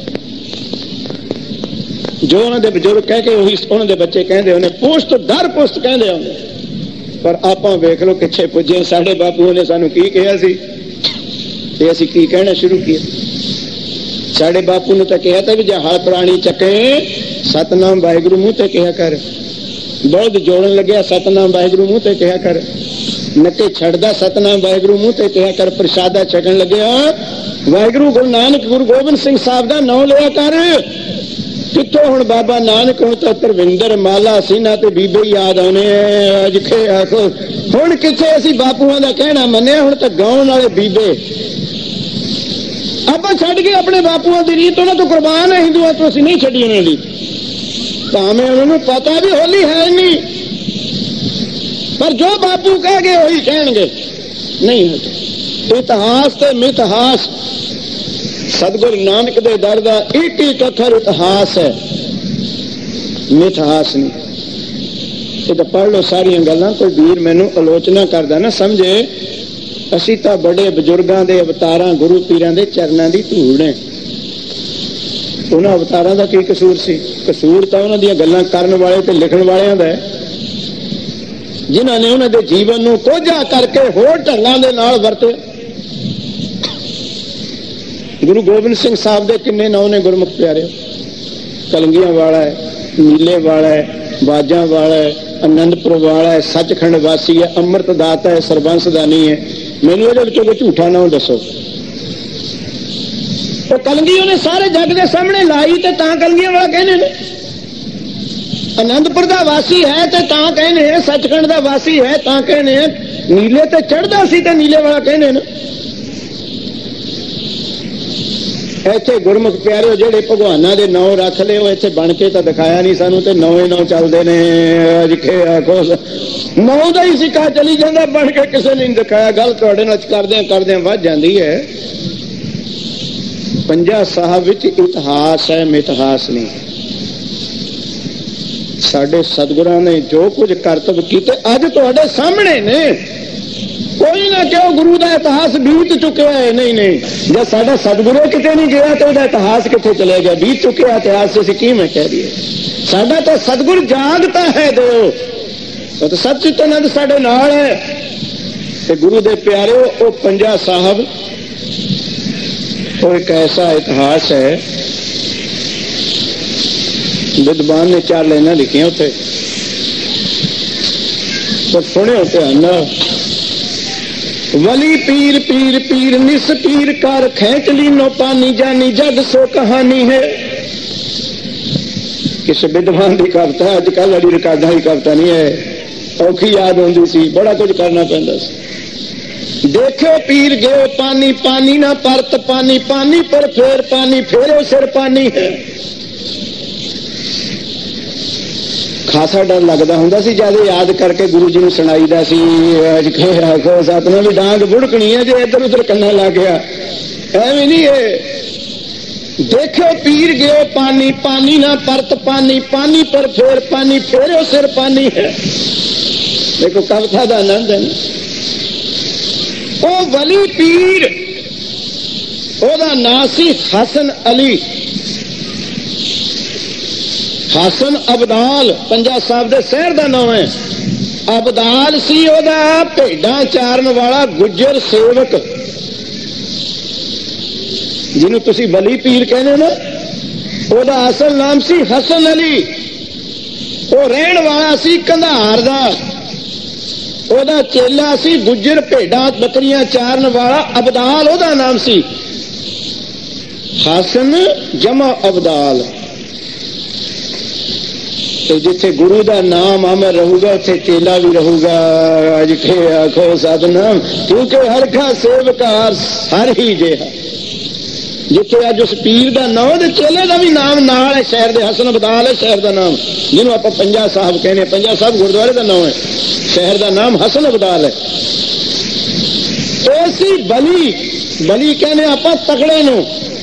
ਜੋ ਉਹਨਾਂ ਦੇ ਬਜ਼ੁਰਗ ਕਹਿ ਕੇ ਉਹੀ ਉਹਨਾਂ ਦੇ ਬੱਚੇ ਕਹਿੰਦੇ ਉਹਨੇ, ਪੁਸ਼ਤ ਦਰ ਪੁਸ਼ਤ ਕਹਿੰਦੇ ਉਹਨੇ। ਪਰ ਆਪਾਂ ਵੇਖ ਲਓ ਕਿੱਥੇ ਪੁੱਜੇ। ਸਾਡੇ ਬਾਪੂ ਨੇ ਸਾਨੂੰ ਕੀ ਕਿਹਾ ਸੀ ਤੇ ਅਸੀਂ ਕੀ ਕਹਿਣਾ ਸ਼ੁਰੂ ਕੀਤਾ। ਸਾਡੇ ਬਾਪੂ ਨੇ ਤਾਂ ਕਿਹਾ ਤਾਂ ਵੀ ਜੇ ਹਲ ਪ੍ਰਾਣੀ ਚੱਕੇ ਸਤਨਾਮ ਵਾਹਿਗੁਰੂ ਮੂੰਹ ਤੇ ਕਿਹਾ ਕਰ, ਬਲਦ ਜੋੜਨ ਲੱਗਿਆ ਸਤਨਾਮ ਵਾਹਿਗੁਰੂ ਮੂੰਹ ਤੇ ਕਿਹਾ ਕਰ, ਨੱਕੇ ਛੱਡਦਾ ਸਤਨਾਮ ਵਾਹਿਗੁਰੂ ਮੂੰਹ ਤੇ ਕਿਹਾ ਕਰ, ਪ੍ਰਸ਼ਾਦਾ ਛਕਣ ਲੱਗਿਆ ਵਾਹਿਗੁਰੂ ਗੁਰੂ ਨਾਨਕ ਗੁਰੂ ਗੋਬਿੰਦ ਸਿੰਘ ਸਾਹਿਬ ਦਾ ਨਾਮ ਲਿਆ ਕਰ। ਕਿੱਥੋਂ ਹੁਣ ਬਾਬਾ ਨਾਨਕ, ਹੁਣ ਤਾਂ ਤਰਵਿੰਦਰ ਮਾਲਾ ਸਿੰਘਾਂ ਤੇ ਬੀਬੇ ਯਾਦ ਆਉਣੇ। ਅੱਜ ਕੇ ਆਖੋ ਹੁਣ ਕਿੱਥੇ ਅਸੀਂ ਬਾਪੂਆਂ ਦਾ ਕਹਿਣਾ ਮੰਨਿਆ, ਹੁਣ ਤਾਂ ਗਾਉਣ ਵਾਲੇ ਬੀਬੇ। ਆਪਾਂ ਛੱਡ ਕੇ ਆਪਣੇ ਬਾਪੂਆਂ ਦੀ ਰੀਤ, ਉਹਨਾਂ ਤੋਂ ਕੁਰਬਾਨ ਹੈ, ਹਿੰਦੂਆਂ ਤੋਂ ਅਸੀਂ ਨਹੀਂ ਛੱਡੀ ਉਹਨਾਂ ਦੀ। ਭਾਵੇਂ ਉਹਨਾਂ ਨੂੰ ਪਤਾ ਵੀ ਹੋਲੀ ਹੈ ਨਹੀਂ, ਪਰ ਜੋ ਬਾਪੂ ਕਹਿ ਗਏ ਉਹੀ ਕਹਿਣਗੇ। ਨਹੀਂ ਇਤਿਹਾਸ ਤੇ ਮਿਥਹਾਸ ਸਤਿਗੁਰੂ ਨਾਨਕ ਦੇ ਦਰ ਦਾ ਇੱਕ ਇੱਕ ਅੱਖਰ ਇਤਿਹਾਸ ਹੈ, ਮਿਥਹਾਸ ਨਹੀਂ। ਇਹ ਤਾਂ ਪੜ੍ਹ ਲਓ ਸਾਰੀਆਂ ਗੱਲਾਂ। ਕੋਈ ਵੀਰ ਮੈਨੂੰ ਆਲੋਚਨਾ ਕਰਦਾ ਨਾ ਸਮਝੇ, ਅਸੀਂ ਤਾਂ ਬੜੇ ਬਜ਼ੁਰਗਾਂ ਦੇ ਅਵਤਾਰਾਂ ਗੁਰੂ ਪੀਰਾਂ ਦੇ ਚਰਨਾਂ ਦੀ ਧੂੜ ਹੈ। ਉਹਨਾਂ ਅਵਤਾਰਾਂ ਦਾ ਕੀ ਕਸੂਰ ਸੀ? ਕਸੂਰ ਤਾਂ ਉਹਨਾਂ ਦੀਆਂ ਗੱਲਾਂ ਕਰਨ ਵਾਲੇ ਤੇ ਲਿਖਣ ਵਾਲਿਆਂ ਦਾ ਹੈ, ਜਿਨ੍ਹਾਂ ਨੇ ਉਹਨਾਂ ਦੇ ਜੀਵਨ ਨੂੰ ਕੋਝਾ ਕਰਕੇ ਹੋਰ ਢੰਗਾਂ ਦੇ ਨਾਲ ਵਰਤੇ। ਗੁਰੂ ਗੋਬਿੰਦ ਸਿੰਘ ਸਾਹਿਬ ਦੇ ਕਿੰਨੇ ਨਾਂ ਨੇ ਗੁਰਮੁਖ ਪਿਆਰਿਓ? ਕਲੰਗੀਆਂ ਵਾਲਾ ਹੈ, ਨੀਲੇ ਵਾਲਾ ਹੈ, ਬਾਜਾਂ ਵਾਲਾ ਹੈ, ਆਨੰਦਪੁਰ ਵਾਲਾ ਹੈ, ਸੱਚਖੰਡ ਵਾਸੀ ਹੈ, ਅੰਮ੍ਰਿਤ ਦਾਤਾ ਹੈ, ਸਰਬੰਸ ਦਾਨੀ ਹੈ। ਮੈਨੂੰ ਇਹਦੇ ਵਿੱਚੋਂ ਕੋਈ ਝੂਠਾ ਨਾਮ ਦੱਸੋ। ਉਹ ਕਲੰਗੀ ਉਹਨੇ ਸਾਰੇ ਜੱਗ ਦੇ ਸਾਹਮਣੇ ਲਾਈ ਤੇ ਤਾਂ ਕਲੰਗੀਆਂ ਵਾਲਾ ਕਹਿੰਦੇ ਨੇ। ਆਨੰਦਪੁਰ ਦਾ ਵਾਸੀ ਹੈ ਤੇ ਤਾਂ ਕਹਿੰਦੇ ਨੇ, ਸੱਚਖੰਡ ਦਾ ਵਾਸੀ ਹੈ ਤਾਂ ਕਹਿੰਦੇ ਨੇ, ਨੀਲੇ ਤੇ ਚੜ੍ਹਦਾ ਸੀ ਤੇ ਨੀਲੇ ਵਾਲਾ ਕਹਿੰਦੇ ਨੇ। ਇੱਥੇ ਗੁਰਮੁਖ ਪਿਆਰਿਓ ਜਿਹੜੇ ਭਗਵਾਨਾਂ ਦੇ ਨਾਂ ਰੱਖ ਲਏ, ਉਹ ਇੱਥੇ ਬਣ ਕੇ ਤਾਂ ਦਿਖਾਇਆ ਨਹੀਂ ਸਾਨੂੰ, ਤੇ ਨੌਵੇਂ ਨਾਂ ਚੱਲਦੇ ਨੇ। ਅੱਜ ਕੇ ਆਖੋ ਨੌ ਦਾ ਹੀ ਸਿੱਕਾ ਚਲੀ ਜਾਂਦਾ, ਬਣ ਕੇ ਕਿਸੇ ਨੇ ਨਹੀਂ ਦਿਖਾਇਆ। ਗੱਲ ਤੁਹਾਡੇ ਨਾਲ ਕਰਦਿਆਂ ਕਰਦਿਆਂ ਵੱਧ ਜਾਂਦੀ ਹੈ। ਪੰਜਾ ਸਾਹਿਬ ਵਿੱਚ ਇਤਿਹਾਸ ਹੈ, ਮਿਥਹਾਸ ਨਹੀਂ। साडे सतगुरां ने जो कुछ करतब कीते अज तुहाडे सामने ने। कोई ना क्यों गुरु का इतिहास बीत चुका है, नहीं नहीं जब साडा सतगुरु किते नहीं गया तो उसका इतिहास कितने चले गया, बीत चुके इतिहास से की मैं कह रही है। साडा तो सतगुरु जागता है दो तो सच्चिदानंद साडे नाल है। ते गुरु दे प्यारे वो पंजा साहब वो एक ऐसा इतिहास है, विद्वान ने चार लाइना लिखिया उसे तो सुने ध्यान। वली पीर पीर पीर निस पीर कर खेच लीनो पानी जानी जग सो कहानी है। किस विद्वान की कविता है, अजकल वाली रिकार्डा की कविता नहीं है, औखी याद होंदी सी, बड़ा कुछ करना पैंदा सी। देखो पीर गयो पानी पानी ना परत पानी पानी पर फेर पानी फेरो सिर पानी है। खासा डर लगता होंदा सी जद याद करके गुरु जी ने सुनाईदा सी। आखो सतनाम भी डांग बुड़कनी है जो इधर उधर कन्ना लग गया, एवं नहीं है। देखो पीर गयो पानी पानी ना परत पानी पानी पर फेर पानी फेरो सिर पानी है। देखो कविता का आनंद है ना। ओ वली पीर ओदा नाम सी हसन अली, हसन अबदाल पंजा साहब दे शहर का नाम है। अबदाल सी ओदा भेडा चारन वाला गुज्जर सेवक, जिन्हों तुसी वली पीर कहने ना, ओदा असल नाम सी हसन अली। वो रहन वाला सी कंधार दा, ओदा चेला सी गुज्जर भेडा बकरियां चारन वाला अबदाल ओदा नाम सी। हसन जमा अबदाल। तो जिथे गुरु का नाम अमर रहूगा उथे चेला भी रहूगा। अज के आखो सतनाम, क्योंकि हर खा सेवकार हर ही जिहा। जिथे अज उस पीर का नाम तो चेले का भी नाम नाल है, शहर के हसन अबदाल है शहर का नाम, जिन्होंने आप पंजा साहब कहने। पंजा साहब गुरुद्वारे का नाम है, शहर का नाम हसन अबदाल है। ऐसी बली बली कहने आप तकड़े नूं।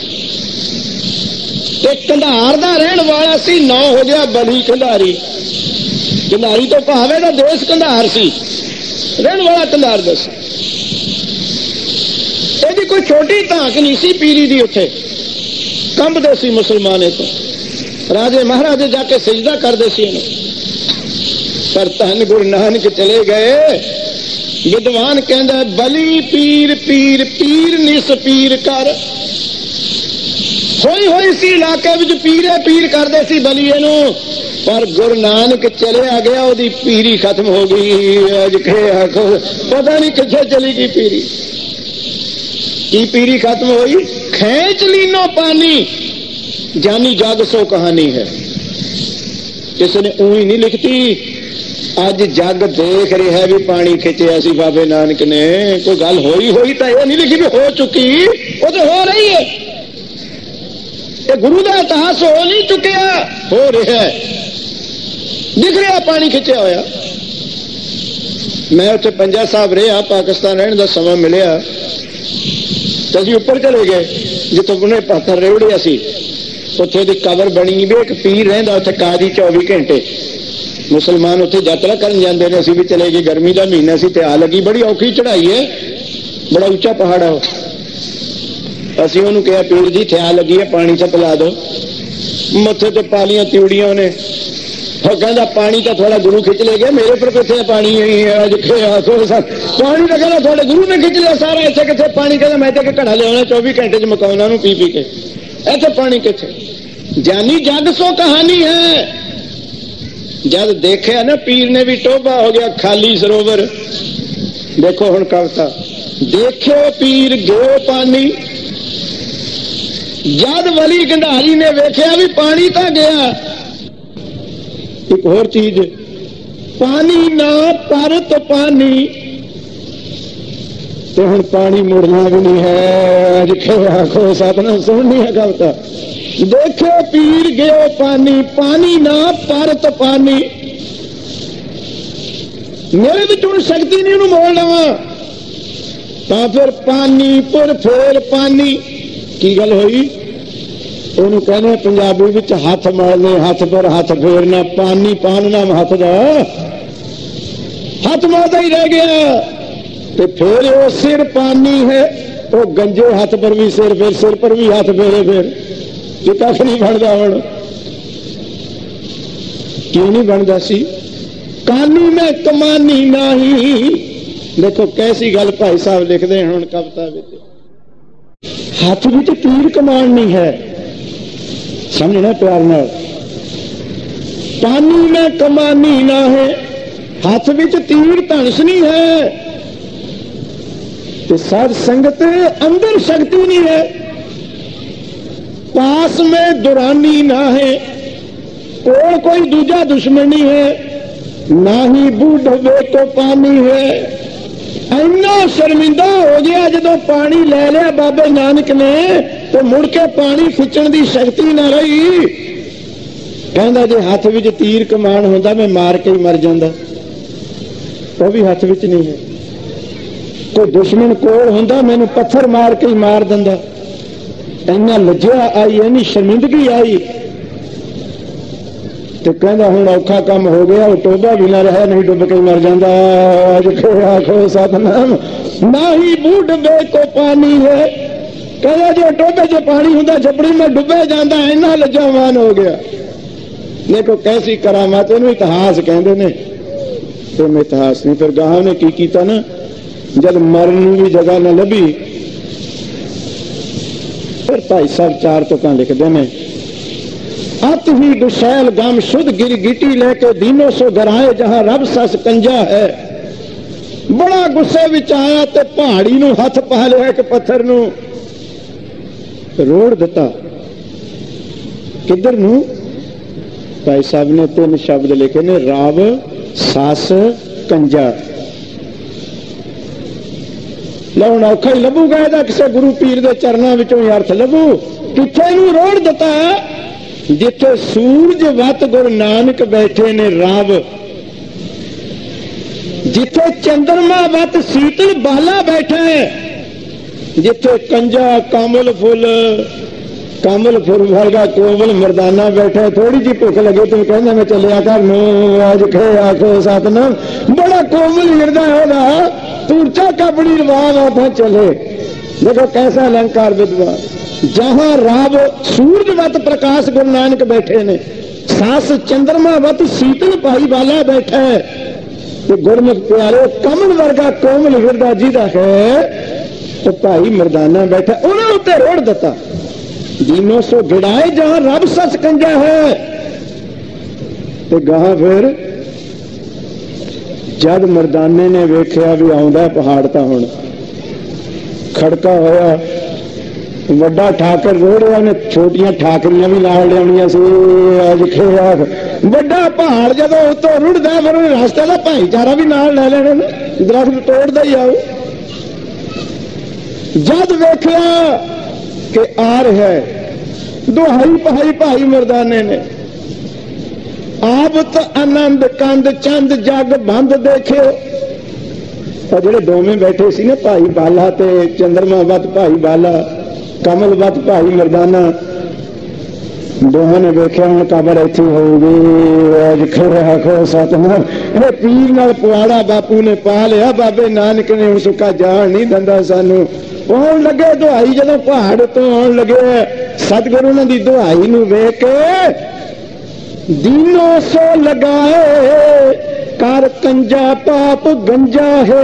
कंधार का रहन वाला सी, नौ हो गया बली कंधारी। कंधारी तो भावे का देश कंधार सी, रहन वाला कंधार दस। यदि कोई छोटी धाक नहीं सी पीरी दी, उथे कंबदे सी मुसलमान तो राजे महाराजे जाके सजदा करते सी। पर धन गुरु नानक चले गए। विद्वान कहता बली पीर पीर पीर निस पीर कर। होई होई सी इलाके में पीरे पीर करते सी बलीए नू, पर गुरु नानक चले आ गया, ओदी पीरी खत्म हो गई। अज के आखो पता नहीं किथे चली गई पीरी। की पीरी खत्म हुई? खेच लीनो पानी जानी जग सो कहानी है। किसी ने ऊई नहीं लिखती, अज जग देख रहा है भी पानी खिंचया सी बाबे नानक ने। कोई गल होई होई तो यह नहीं लिखी भी हो चुकी, वो तो हो रही है। ये गुरु का इतिहास हो नहीं चुकिया, हो रहा है, दिख रहा पानी खिंचया होया। मैं उत्थे पंजा साहब रहा, पाकिस्तान रहने का समा मिलिया तो असीं उपर चले गए जितों उन्हें पत्थर रेवड़िया सी। उत्थे दी कबर बनी भी, एक पीर रहिंदा उत्थे काजी चौबी घंटे। मुसलमान उत्थे यात्रा करन जांदे ने, असीं भी चले गए। गर्मी का महीना सी ते आ लगी, बड़ी औखी चढ़ाई है, बड़ा उच्चा पहाड़ है। असीं उहनूं कहा पीर जी थ्या लगी है, पानी च पिला दो। मत्थे ते पालियां तिउड़ियां उहने। और कहता पानी तो थोड़ा गुरु खिंच ले गया, मेरे पर कितने पानी अज आखो पानी तो कहना थोड़े गुरु ने खिंच लिया सारा। इतने कितने पानी कहता मैं तो घड़ा लिया चौबी घंटे च मकाउना पी पी के। इतने पानी कितने? जानी जग सो कहानी है। जब देखा ना पीर ने भी टोबा हो गया खाली सरोवर। देखो हुण कविता, देखो पीर गयो पानी। जद वली गंडारी ने वेख्या भी पानी तो गया। एक और चीज, पानी ना पर तो पानी, तो हम पानी मुड़ना भी नहीं है। अज आखो सतनाम सुननी है कविता। देखो पीर गयो पानी, पानी ना पर तो पानी। मेरे भी चुन शक्ति नहीं मोड़ लवा, तो फिर पानी पुर फेर पानी। की गल हुई? ਉਹਨੂੰ ਕਹਿੰਦੇ ਪੰਜਾਬੀ ਵਿੱਚ ਹੱਥ ਮਲਨੇ, ਹੱਥ ਪਰ ਹੱਥ ਫੇਰਨਾ, ਪਾਣੀ ਪਾਣ ਨਾਮ ਹੱਥ ਦਾ, ਹੱਥ ਮਲਦਾ ਹੀ ਰਹਿ ਗਿਆ। ਤੇ ਫਿਰ ਉਹ ਸਿਰ ਪਾਣੀ ਹੈ, ਉਹ ਗੰਜੇ ਹੱਥ ਪਰ ਵੀ ਸਿਰ, ਫਿਰ ਸਿਰ ਪਰ ਵੀ ਹੱਥ ਫੇਰੇ, ਫਿਰ ਇਹ ਕੱਖ ਨਹੀਂ ਬਣਦਾ। ਹੁਣ ਕਿਉਂ ਨਹੀਂ ਬਣਦਾ ਸੀ? ਕਾਨੀ ਮੈਂ ਕਮਾਨੀ ਨਹੀਂ। ਦੇਖੋ ਕੈਸੀ ਗੱਲ ਭਾਈ ਸਾਹਿਬ ਲਿਖਦੇ ਹੁਣ ਕਵਿਤਾ ਵਿੱਚ, ਹੱਥ ਵਿੱਚ ਤੀਰ ਕਮਾਨ ਨਹੀਂ ਹੈ, ਸਮਝਣਾ ਪਿਆਰ ਨਾਲ। ਪਾਨੀ ਮੈਂ ਕਮਾਨੀ ਨਾ ਹੈ, ਹੱਥ ਵਿੱਚ ਤੀਰ ਧਨੁष नहीं है। तो साध संगत अंदर शक्ति नहीं है, पास में दुरानी ना है, और कोई दूजा दुश्मनी है, ना ही बूढ़े तो पानी है। इन्ना शर्मिंदा हो गया जो पानी ले लिया बाबे नानक ने, तो मुड़ के पानी खिंचण की शक्ति ना रही। कहता जे हाथ विच तीर कमान होंदा मैं मार के ही मर जांदा, वो भी हाथ विच नहीं है। कोई दुश्मन कोल होंदा मैनू पत्थर मार के ही मार दिंदा। इन्ना लज्जा आई, इन्नी शर्मिंदगी आई। तो कहता हुण औखा काम हो गया, वो टोबा भी ना रहा, नहीं डुब के मर जाता। अज आखो सतनाम, ना ही बूढ़ बे को पानी है। कहता जो टोबे च पानी होंदा झपड़ी में डुबे जाता, इन्ना लज्जावान हो गया। देखो कैसी करामात, इन्हू इतिहास कहते ने। तो मैं इतिहास नहीं, फिर गांव ने की कीता ना, जब मरन की जगह न लभी, फिर भाई साहब चार तुकां लिखते हैं। अत ही दुशैल गम शुद्ध गिर गिटी लेके दीनों सो गराए, जहां रब सस कंजा है। बड़ा गुस्से विच आया ते पहाड़ी नूं हथ पा लिया, एक पत्थर नूं रोड़ दिता। किधर नूं? भाई साहब ने तीन शब्द लिखे ने, रब सस कंजा। लो हुण औखा ही लभूगा इहदा, किसी गुरु पीर दे चरनां विचों ही अर्थ लभू। किथे नूं रोड़ दिता? जिथे सूरज वत गुरु नानक बैठे ने रब, जिथे चंद्रमा वत शीतल बाला बैठा है, जिथे कंजा कमल फुल कमल फुल वर्गा कोमल मरदाना बैठा है। थोड़ी जी भुख लगे तुम कहना मैं चलिया कर नो, आज खे आखो सतनाम, बड़ा कोमल हिरदा है, तूर्चा कपड़ी रवाब आता चले। देखो कैसा अलंकार विद्वान, जहां राब सूरजवत प्रकाश गुरु नानक बैठे ने, सास चंद्रमा वत शीतल भाई वाला बैठा है, तो गुरमुख प्यारे कमल वर्गा कोमल हिरदा जिहदा है, तो भाई मरदाना बैठा, उन्होंने उत्ते रोड़ दिता। दीनों सो गिड़ाए जहां रब सच कंजा है। तो गां फिर जद मरदाने ने वेख्या भी आउंदा पहाड़, तां हुण खड़का होया, वड्डा ठाकर रोड़िया ने, छोटियां ठाकरियां भी नाल लियाउणियां सी। अज खेआ वड्डा पहाड़ जदों उत्तों रुड़दा, फिर रास्ते दा भाईचारा भी नाल ले लेने ने, दरख्त तोड़दा ही आऊ। जद वेख्या कि आ रहा है, दुहाई पहाई भाई मरदाने ने, आप तो आनंद कंद चंद जग बंद देखे। और जेडे दोवें बैठे सी ना, भाई बाला ते चंद्रमा वत भाई बाला, कमल वत भाई मरदाना, दोहां ने वेख्या हुण कबर इत्थे होगी। अज खरा खो सतनाम, ये पीर नाल पुआड़ा बापू ने पा लिया, बाबे नानक ने सुखा जान नहीं दिंदा सानू। आउण लगे दुहाई, जदों पहाड़ तो आउण लगे, सतगुरु उन्हां दी दुहाई नूं वेख के दीनों सो लगाए, कर कंजा पाप गंजा है।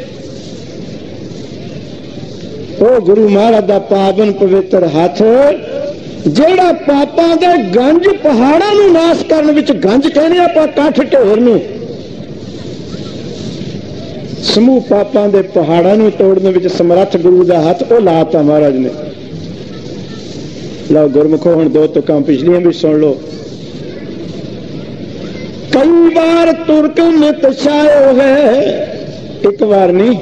ओ गुरु महाराज दा पावन पवित्र हथ, जेड़ा पापां दे गंज पहाड़ां नूं नाश करन विच, गंज कहने आपां काठ ढेर नूं, समूह पापां दे पहाड़ां नूं तोड़न विच समर्थ गुरु दा हथ, ओ लाता महाराज ने। लो गुरमुखो हुण दो तुकां पिछलियां भी सुन लो। कई बार तुर्क नित छायो है, एक बार नहीं,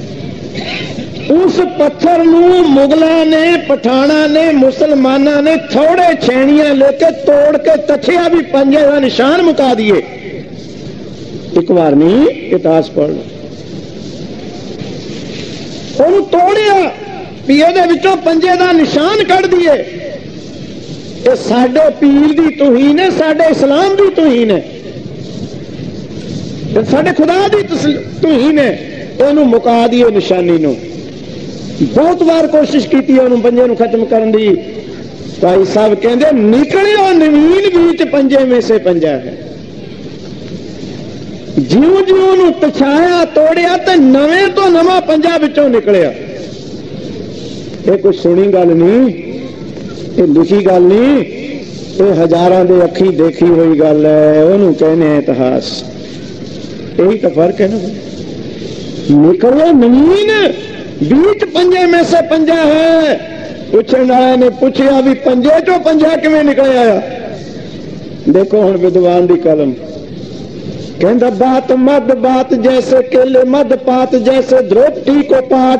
उस पत्थर नूं मुगलों ने, पठाना ने, मुसलमाना ने थोड़े छेड़ियां लेके तोड़ के तथिया भी पंजे का निशान मुका दिए। एक बार नहीं, इतिहास पढ़ लो। उन्होंने तोड़िया भी, पंजे का निशान कढ़ दिए। ये साडे पीर दी तौहीन है, साडे इस्लाम दी तौहीन है, साडे खुदा दी तौहीन है। इहनूं मुका दिए निशानी नूं। बहुत बार कोशिश की उन्होंने पंजे नूं खत्म करने दी। भाई साहब कहते निकले नवीन बीच पंजे में से पंजा है। ज्यों ज्यों तछाया तोड़िया तो नवे तो नवा पंजा विचों निकलिया। ये कुछ सुनी गल नहीं, ये लिखी गल नहीं, ये हजारां दे अखी देखी हुई गल है। उन्होंने कहने इतिहास। यही तो फर्क है ना। निकले नवीन बीच पंजे में से पंजा है। पूछने वाले ने पूछा भी पंजे चो पंजा किवें निकलिया। देखो हुण विद्वान दी कलम कहंदा बात मद बात जैसे केले मद पात जैसे द्रौपदी को पाट।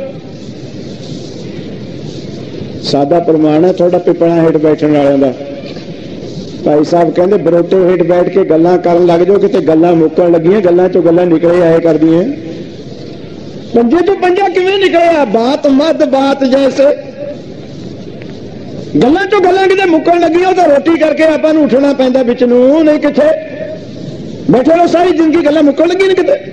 सादा प्रमाण है थोड़ा पिपड़ा हेठ बैठने वाले का। भाई साहब कहते बरोटे हेठ बैठ के गल्लां करन लग जाओ किते गल्लां मुक्कण लगियां, गल्लां चो गल्लां निकले आए कर दी। पंजे तो पंजा किवें निकलिया। बात मद बात जैसे गल्लां चो गल्लां किते मुक्कण लगियां तो रोटी करके आपां नूं उठना पैंदा विच नूं, नहीं किथे बैठे रहो सारी जिंदगी गल्लां मुक्कण लगी नहीं किते।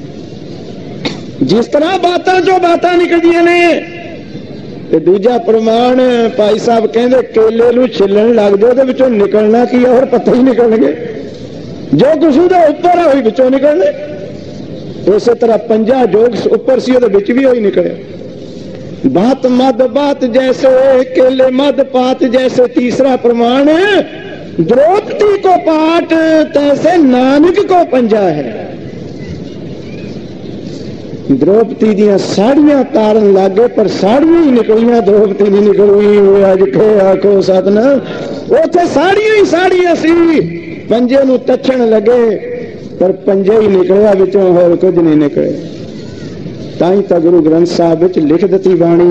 जिस तरह बातां चो बातां निकलदियां ने। ते दूजा प्रमाण भाई साहब कहंदे केले नूं छिलण लग जाओ ते विचों निकलना की है, और पत्ते ही निकलणगे। जो कुछ उहदे उपर है ओही विचों निकलणे। इस तरह पंजा जोग उपर सी उहदे विच भी ओही निकलिया। बात मद बात जैसे केले मद पात जैसे। तीसरा प्रमाण द्रौपदी को पाट तैसे नानक को पंजा है। द्रौपदी दियां साड़ियां तारन लागे पर साड़ियां ही निकलियां, द्रौपदी नहीं निकली। अज के आखो सतनाम उथे साड़ियां ही साड़ियां सी। पंजे नूं तछण लगे पर पंजे ही निकलिया विचों, होर कुछ नहीं निकले। ताई तो गुरु ग्रंथ साहब विच लिख दी बाणी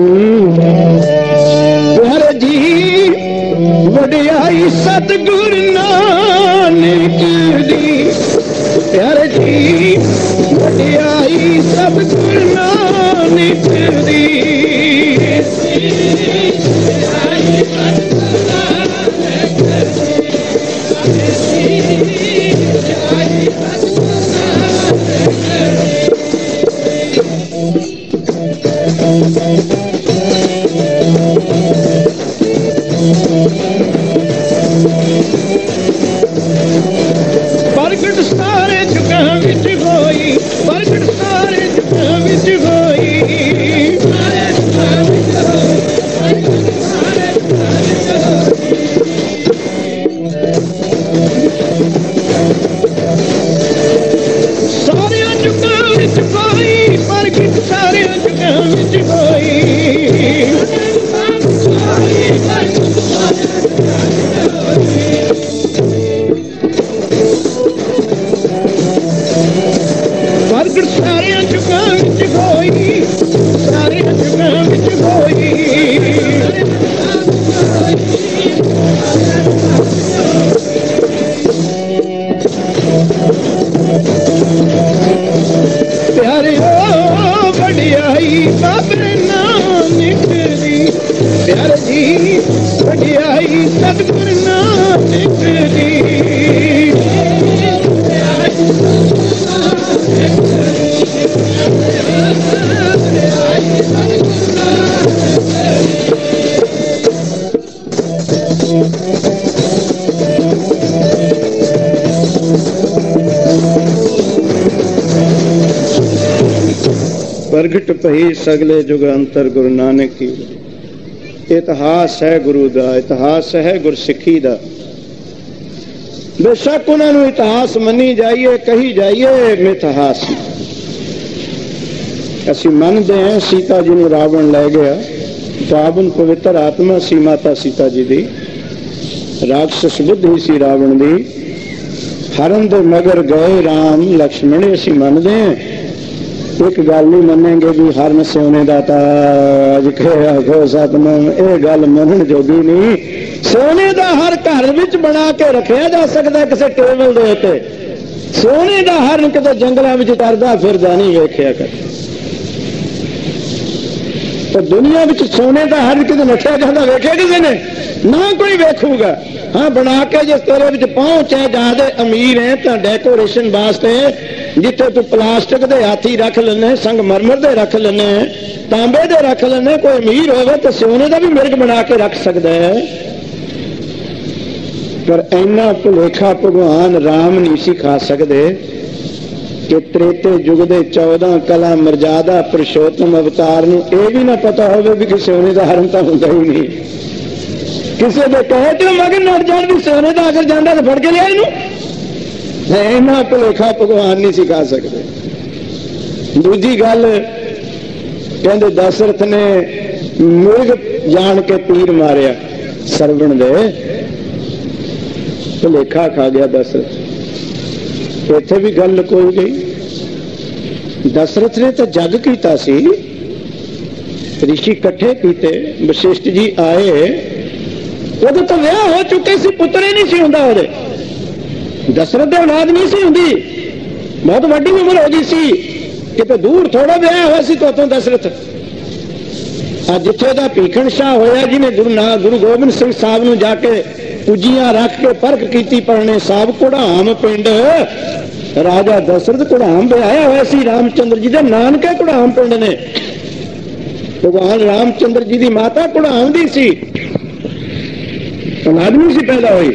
प्यारे जी वडियाई सतगुर नानक दी। प्यारे जी वडियाई सतगुर नानक दी। प्रगट सारे जुगां विच होई, प्रगट सारे जुगां विच होई। सारे जुगां विच होई, प्रगट सारे जुगां विच होई। प्रगट सारे जुगां विच होई, सारे जुगां विच होई। प्यारे ओ वडियाई बाबे नानक दी। प्यारे जी वडियाई सतगुर नानक दी। प्रगट भई सगले जुग अंतर गुरु नानक की। इतिहास है गुरु दा, इतिहास है गुरसिखी दा। बेशक उन्होंने इतिहास मनी जाइए कही जाइए मिथहास। असी मानते हैं सीता जी ने रावण लै गया। रावण पवित्र आत्मा सी माता सीता जी दी। राक्षस बुद्धि सी रावण दी। हरण दे मगर गए राम लक्ष्मण। असी मानते हैं। एक गल नहीं मनेंगे भी हरन सोने का ताज आखो सतनाम। यह गल मनन जोगी नहीं। सोने का हर घर विच बना के रखा जा सकता किसी टेबल के उत्ते। सोने का हरन किते जंगलों में तरदा फिरदा नहीं वेख्या कर। तो दुनिया में सोने का हर किसी नठिया जाता वेखे किसी ने ना कोई वेखूगा। हाँ बना के जिस तेरे पहुंच है ज्यादा अमीर है तो डेकोरेशन वास्ते जिथे तू प्लास्टिक के हाथी रख लेने, संगमरमर दे रख लेने, तांबे दे रख लेने, कोई अमीर होवे तो सोने का भी मिर्ग बना के रख सकता है। पर इन्ना भुलेखा भगवान राम नहीं सी खा सकते कि त्रेते युग दे चौदह कला मर्यादा पुरुषोत्तम अवतार नूं यह भी ना पता होवे भी कि सोने का हरम तो होंदा ही नहीं। किसी के कहे तो मगर नट जान भी सोने का अगर जाता तो फड़ के लिया इनू, इन्ना भुलेखा भगवान नहीं सिखा सकते। दूजी गल कहते दशरथ ने मिर्ग जान के तीर मारिया सरवण दे, भुलेखा खा गया दशरथ। इत्थे भी गल लकोई गई। दशरथ ने तो जग कीता सी, ऋषि कट्ठे कीते, वशिष्ठ जी आए, उदों तो विआह हो चुके सी, पुत्र ही नहीं सी हुंदा उहदे। दशरथ दे औलाद नहीं सी हुंदी, बहुत वड्डी उम्र हो गई सी, किते दूर थोड़ा विआह होया सी तो दशरथ। अज जिथे दा भीखण शाह होया जिन्हें गुरु ना गुरु गोबिंद सिंह साहब नूं जाके पूजियां रख के परख की पढ़ने साहब कुड़ाम पिंड राजा दशरथ कुड़ाम ब्याया हुआ सी रामचंद्र जी के नानके कुड़ाम पिंड ने। भगवान रामचंद्र जी की माता कुड़ाम दी सी, औलाद नहीं सी पैदा हुई।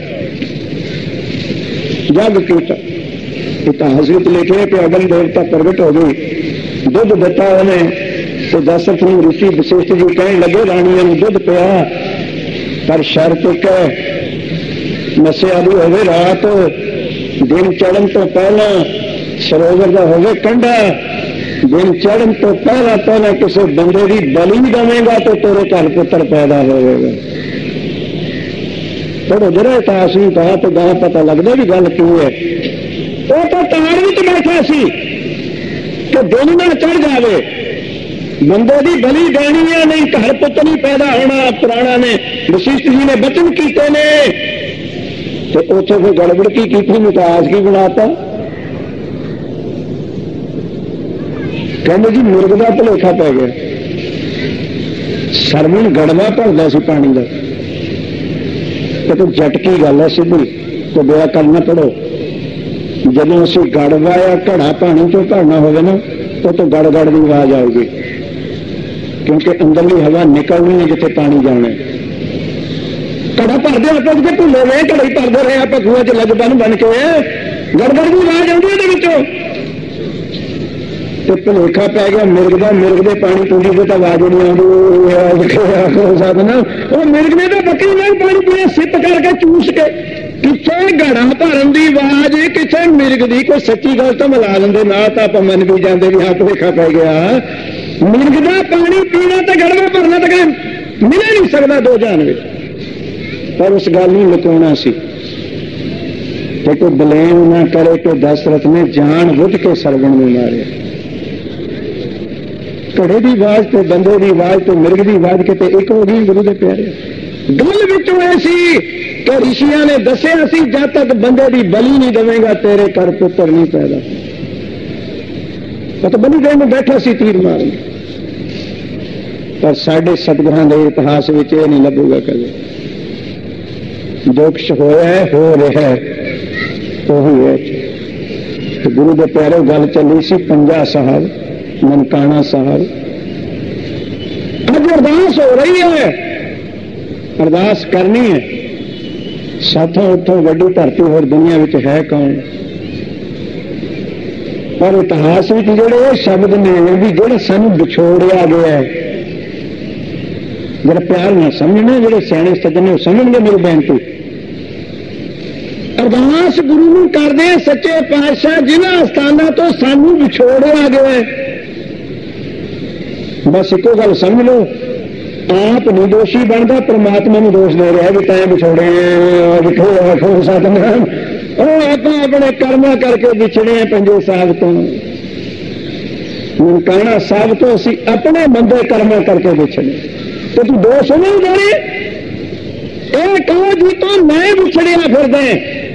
जग कीता इतिहास लिखे कि अगन देवता प्रगट हो गई, दुध दिता उन्हें तो दशरथ ने ऋषि वशिष्ठ जी कहने लगे रानिया दुध पिया पर शर्त एक नशे भी होवे रात, दिन चढ़न तो पहला सरोवर का होवे कंढा, दिन चढ़न तो पहला पहला किसी बंदे की बलि देवेगा तो तेरे घर पुत्र पैदा होगा। थोड़ा जरा इतिहास नहीं कहा तो गांव पता लगता भी गल की है। वो तो तार भी बैठा सी कि दिन ना चढ़ जावे, बंदे की बलि देनी है, नहीं घर पुत्र नहीं पैदा होना। पुराणा ने वशिष्ठ जी ने वचन कीते ने, तो उसे फिर गड़बड़ की की मिठास की बनाता। कहते जी मिर्ग का भुलेखा पै गया, सरवण गड़वा भरदा सी पानी का, तो झटकी गल है सीधी तो बेड़ा करना पड़ो। जब असं गड़वा या घड़ा पानी चो भरना होगा ना तो तो गड़ गड़ की आवाज आएगी, क्योंकि अंदरली हवा निकलनी है जिथे पानी जाना है। घड़ा भरते आप भूले रहे, घड़ा ही भरते रहे आप खूह च लग बन बन के गड़गड़ की आवाज आती तो भुलेखा पै गया मिर्ग का। मिर्ग के पानी पूरी को तो आवाज नहीं आती ना, वो मिर्ग ने तो बकरी में पानी पीने सिप करके चूस के किथे घड़ा भरन की आवाज किथे मिर्ग की। कोई सच्ची गल तो मिला लेंगे ना तो आप मन भी जाते भी हाँ भुलेखा पै गया। मिर्ग का पानी पीना तो गड़वा भरना तो कहीं मिल नहीं सकता दो जान में, पर उस गल नहीं लुकाना सी तो कोई ब्लेम ना करे कि दशरथ ने जान बुझ के सरवण में मारे। घड़े की आवाज तो बंदे की आवाज तो मिर्ग की आवाज कितने एक हो गई गुरु के प्यारे। गल विचों ऐसी कि ऋषिया ने दसिया सी जब तक बंदे की बलि नहीं देवेगा तेरे घर पुत्र नहीं पैदा। तो बलि देने में बैठा सी तीर मारने, पर साढ़े सतगुरां के इतिहास में यह नहीं लभूगा कदे। जो कुछ होया है हो रहा है वही है। तो गुरु के प्यारे गल चली सी पंजा साहब ननकाना साहब। अब अरदास हो रही है, अरदास करनी है, साथों उठो वड्डी धरती और दुनिया में है कौन। पर इतिहास में जोड़े शब्द ने भी जो सानू विछोड़िया गया है, जरा प्यार ना समझना, जो सियाने सज्जने समझने मेरी बेनती। अरदास गुरु नूं करदे सच्चे पातशाह जिन्हां अस्थानां तो सानू विछोड़िया गया है। बस एको गल समझ लो, आप निर्दोषी बनता परमात्मा में दोष दे रहा भी तैं विछोड़े आखो सतनाम। आप अपने कर्मा करके विछड़े पंजे साहब तो ननकाना साहब तो असी अपने बंदे कर्मा करके विछड़े। तो तू दोष नहीं दे रहे, ये कहो जी तो मैं विछड़िया फिर दे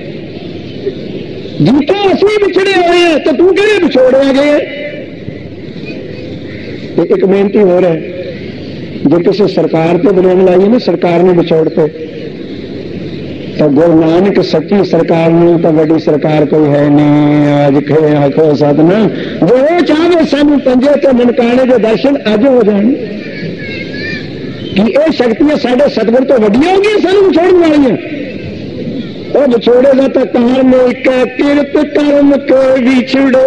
जी तो असी विछड़े हुए हैं तो तू कहने विछोड़िया गए। एक बेनती हो रहा है, जो किसी सरकार पे बलोम लाइए ना, सरकार ने विछोड़ पे, तो गुरु नानक सच्ची सरकार में तो बड़ी सरकार कोई है नहीं। आज खे आखो साधना जो चाहे सानू पंजे तो ननकाने के दर्शन अज हो जाए कि ये शक्तियां साढ़े सतगुर तो वड्डियां हो गई सानू विछोड़न वालियां। और विछोड़े का तो कारण एक किरत कर्म के विछड़े,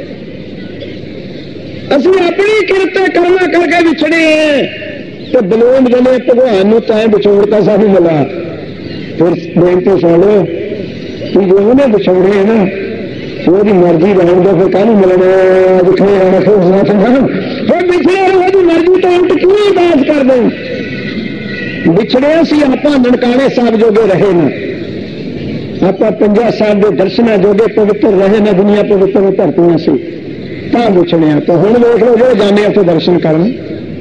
असं अपनी किरत कर्म करके विछड़े हैं तो बलोम जने भगवान तय विछोड़ता सानू मिला। फिर बेनती सुन लो कि जो उन्हें विछोड़े है ना वो मर्जी रहने दो, फिर कहूँ मिलना दिखने फिर बिछड़े वो मर्जी तो उल्ट क्यों अरदास कर दें। बिछड़े सी आप ननकाने साहब जोगे रहे ना, आप पंजा साहब के दर्शना जोगे पवित्र रहे ना, दुनिया पवित्र धरतियां सी ता बिछड़े। तो हूँ देख लो जो जाने तो दर्शन करना।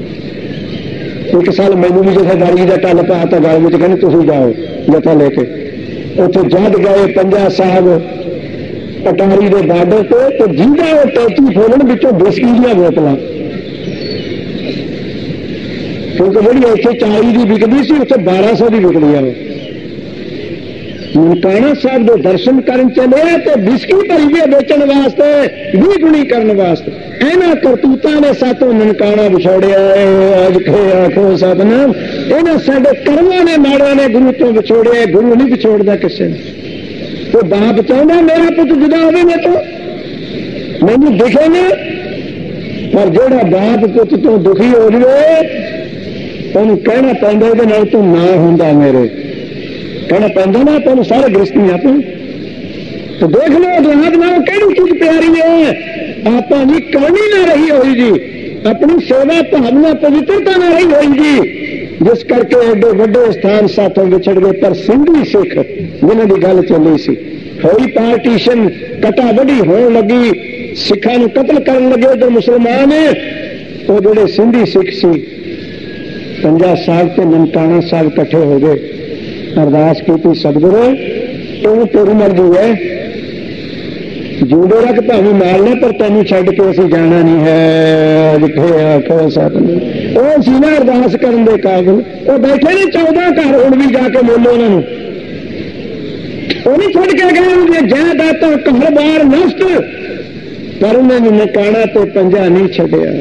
एक साल मैनू भी जथेदारी का टल पा तो गल में कहने तुम जाओ जथा लेके उतो जद गए पंजा साहब अटारी के बार्डर पे, तो जिंदा वो टैची खोलन बिचों बिस्की दी बोतल, क्योंकि जी इतने चाली की बिकती सी उसे बारह सौ की बिकती है। ननकाना साहब के दर्शन करन चले तो बिस्की भरी गई बेचन वास्ते, भी गुणी करने वास्ते। इन्होंने करतूता ने सातों ननकाना विछोड़िया। अज खे आखो सतनाम इन्हें साडे कर्मां ने माड़ा ने गुरु तो विछोड़िया। गुरु नहीं विछोड़ता किसी ने। तो बाप चाहता मेरा पुत जुदा होवे मैं तो मैनू दिखे ना, पर जेड़ा बाप पुत तो दुखी हो जाए उन्होंने कहना पैंदा कि नाल तू ना हुंदा मेरे, कहना पैंदा ना तुम सारे गृहस्थी आप। तो देख लो रात ना कई चीज प्यारी है, आप भी कमी ना रही होई जी, अपनी सेवा भावना पवित्रता ना रही होई जी, जिस करके एडे बड़े स्थान साथों विछड़ गए। पर सिंधी सिख जिन्हों की गल चली सी, होई पार्टीशन कटा वड्डी होने लगी, सिखा नूं कतल करन लगे जो मुसलमान है। तो जोड़े सिंधी सिख सी पंजा साहब ते ननकाना साहब कट्ठे हो गए, अरदास की सतगुरु तू तेरी मर्जी है, जूड़े रख भावी मारने पर तेन छड्ड के असीं जाना नहीं है। आखो सतनाम सी ना अरदास करन दे काबिल, वो बैठे ने चौदह घर हुण भी जाके बोलो उन्होंने, वो नहीं छड्ड के गए जायदाद घर बार नष्ट, पर उन्होंने ननकाना तो पंजा नहीं छड्डिया।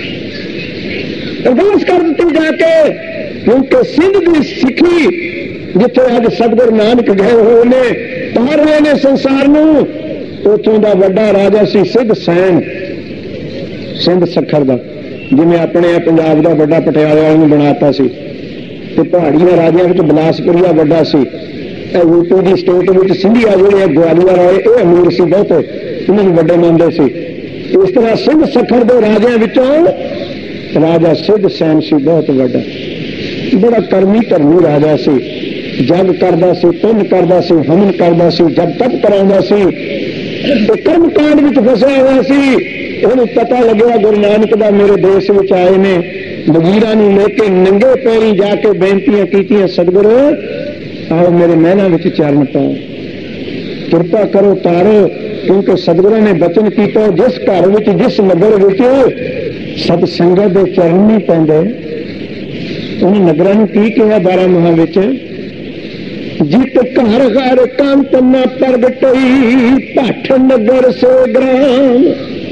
अरदास कर दी जाके, क्योंकि सिंध की सिखी जिथे अज सतगुरु नानक गए हुए ने तार रहे ने संसार नूं, उथों दा वड्डा राजा सी सिद्ध सैन, सिंध सखर दा, जिवें अपने पंजाब दा वड्डा पटियाले वाले बनाता सी, ते पहाड़ियां राजियां विच बिलासपुरिया वड्डा सी। यूपी की स्टेट में सिंधिया जोड़े ग्वालियर वाले ये अमीर सी, बहुत इन्होंने वड्डे मानते सी। इस तरह सिंध सखर दे राजियां विचों राजा सिद्ध सैन सी बहुत वड्डा, बड़ा कर्मी धर्मी राजा सी, जग करदा सी, पुण्य करदा सी, हमन करदा सी, जब तप करांदा सी, तो कर्म कांड विच फसिया हुआ सी। उन्हें पता लग्या गुरु नानक दा मेरे देश विच आए ने, वजीरां नूं लेके नंगे पैरी जाके बेनतियां कीतियां, सतगुरु आओ मेरे महलों विच चरण पाओ, कृपा करो तारो, क्योंकि सतगुरु ने बचन कीता जिस घर विच जिस नगर विच सत संगत दे चरण नहीं पैंदे, उन्हें नगरां नूं की कहा बारह माह विच, जित घर घर कंत न प्रगटई भट्ठ नगर से ग्राम।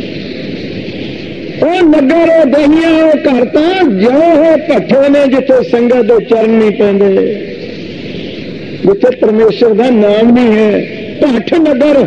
ओ नगर दहिया घर तां जो हो भट्ठे ने जिथे संगत दे चरण नहीं पैंदे, जिथे परमेश्वर का नाम नहीं है, भट्ठ नगर।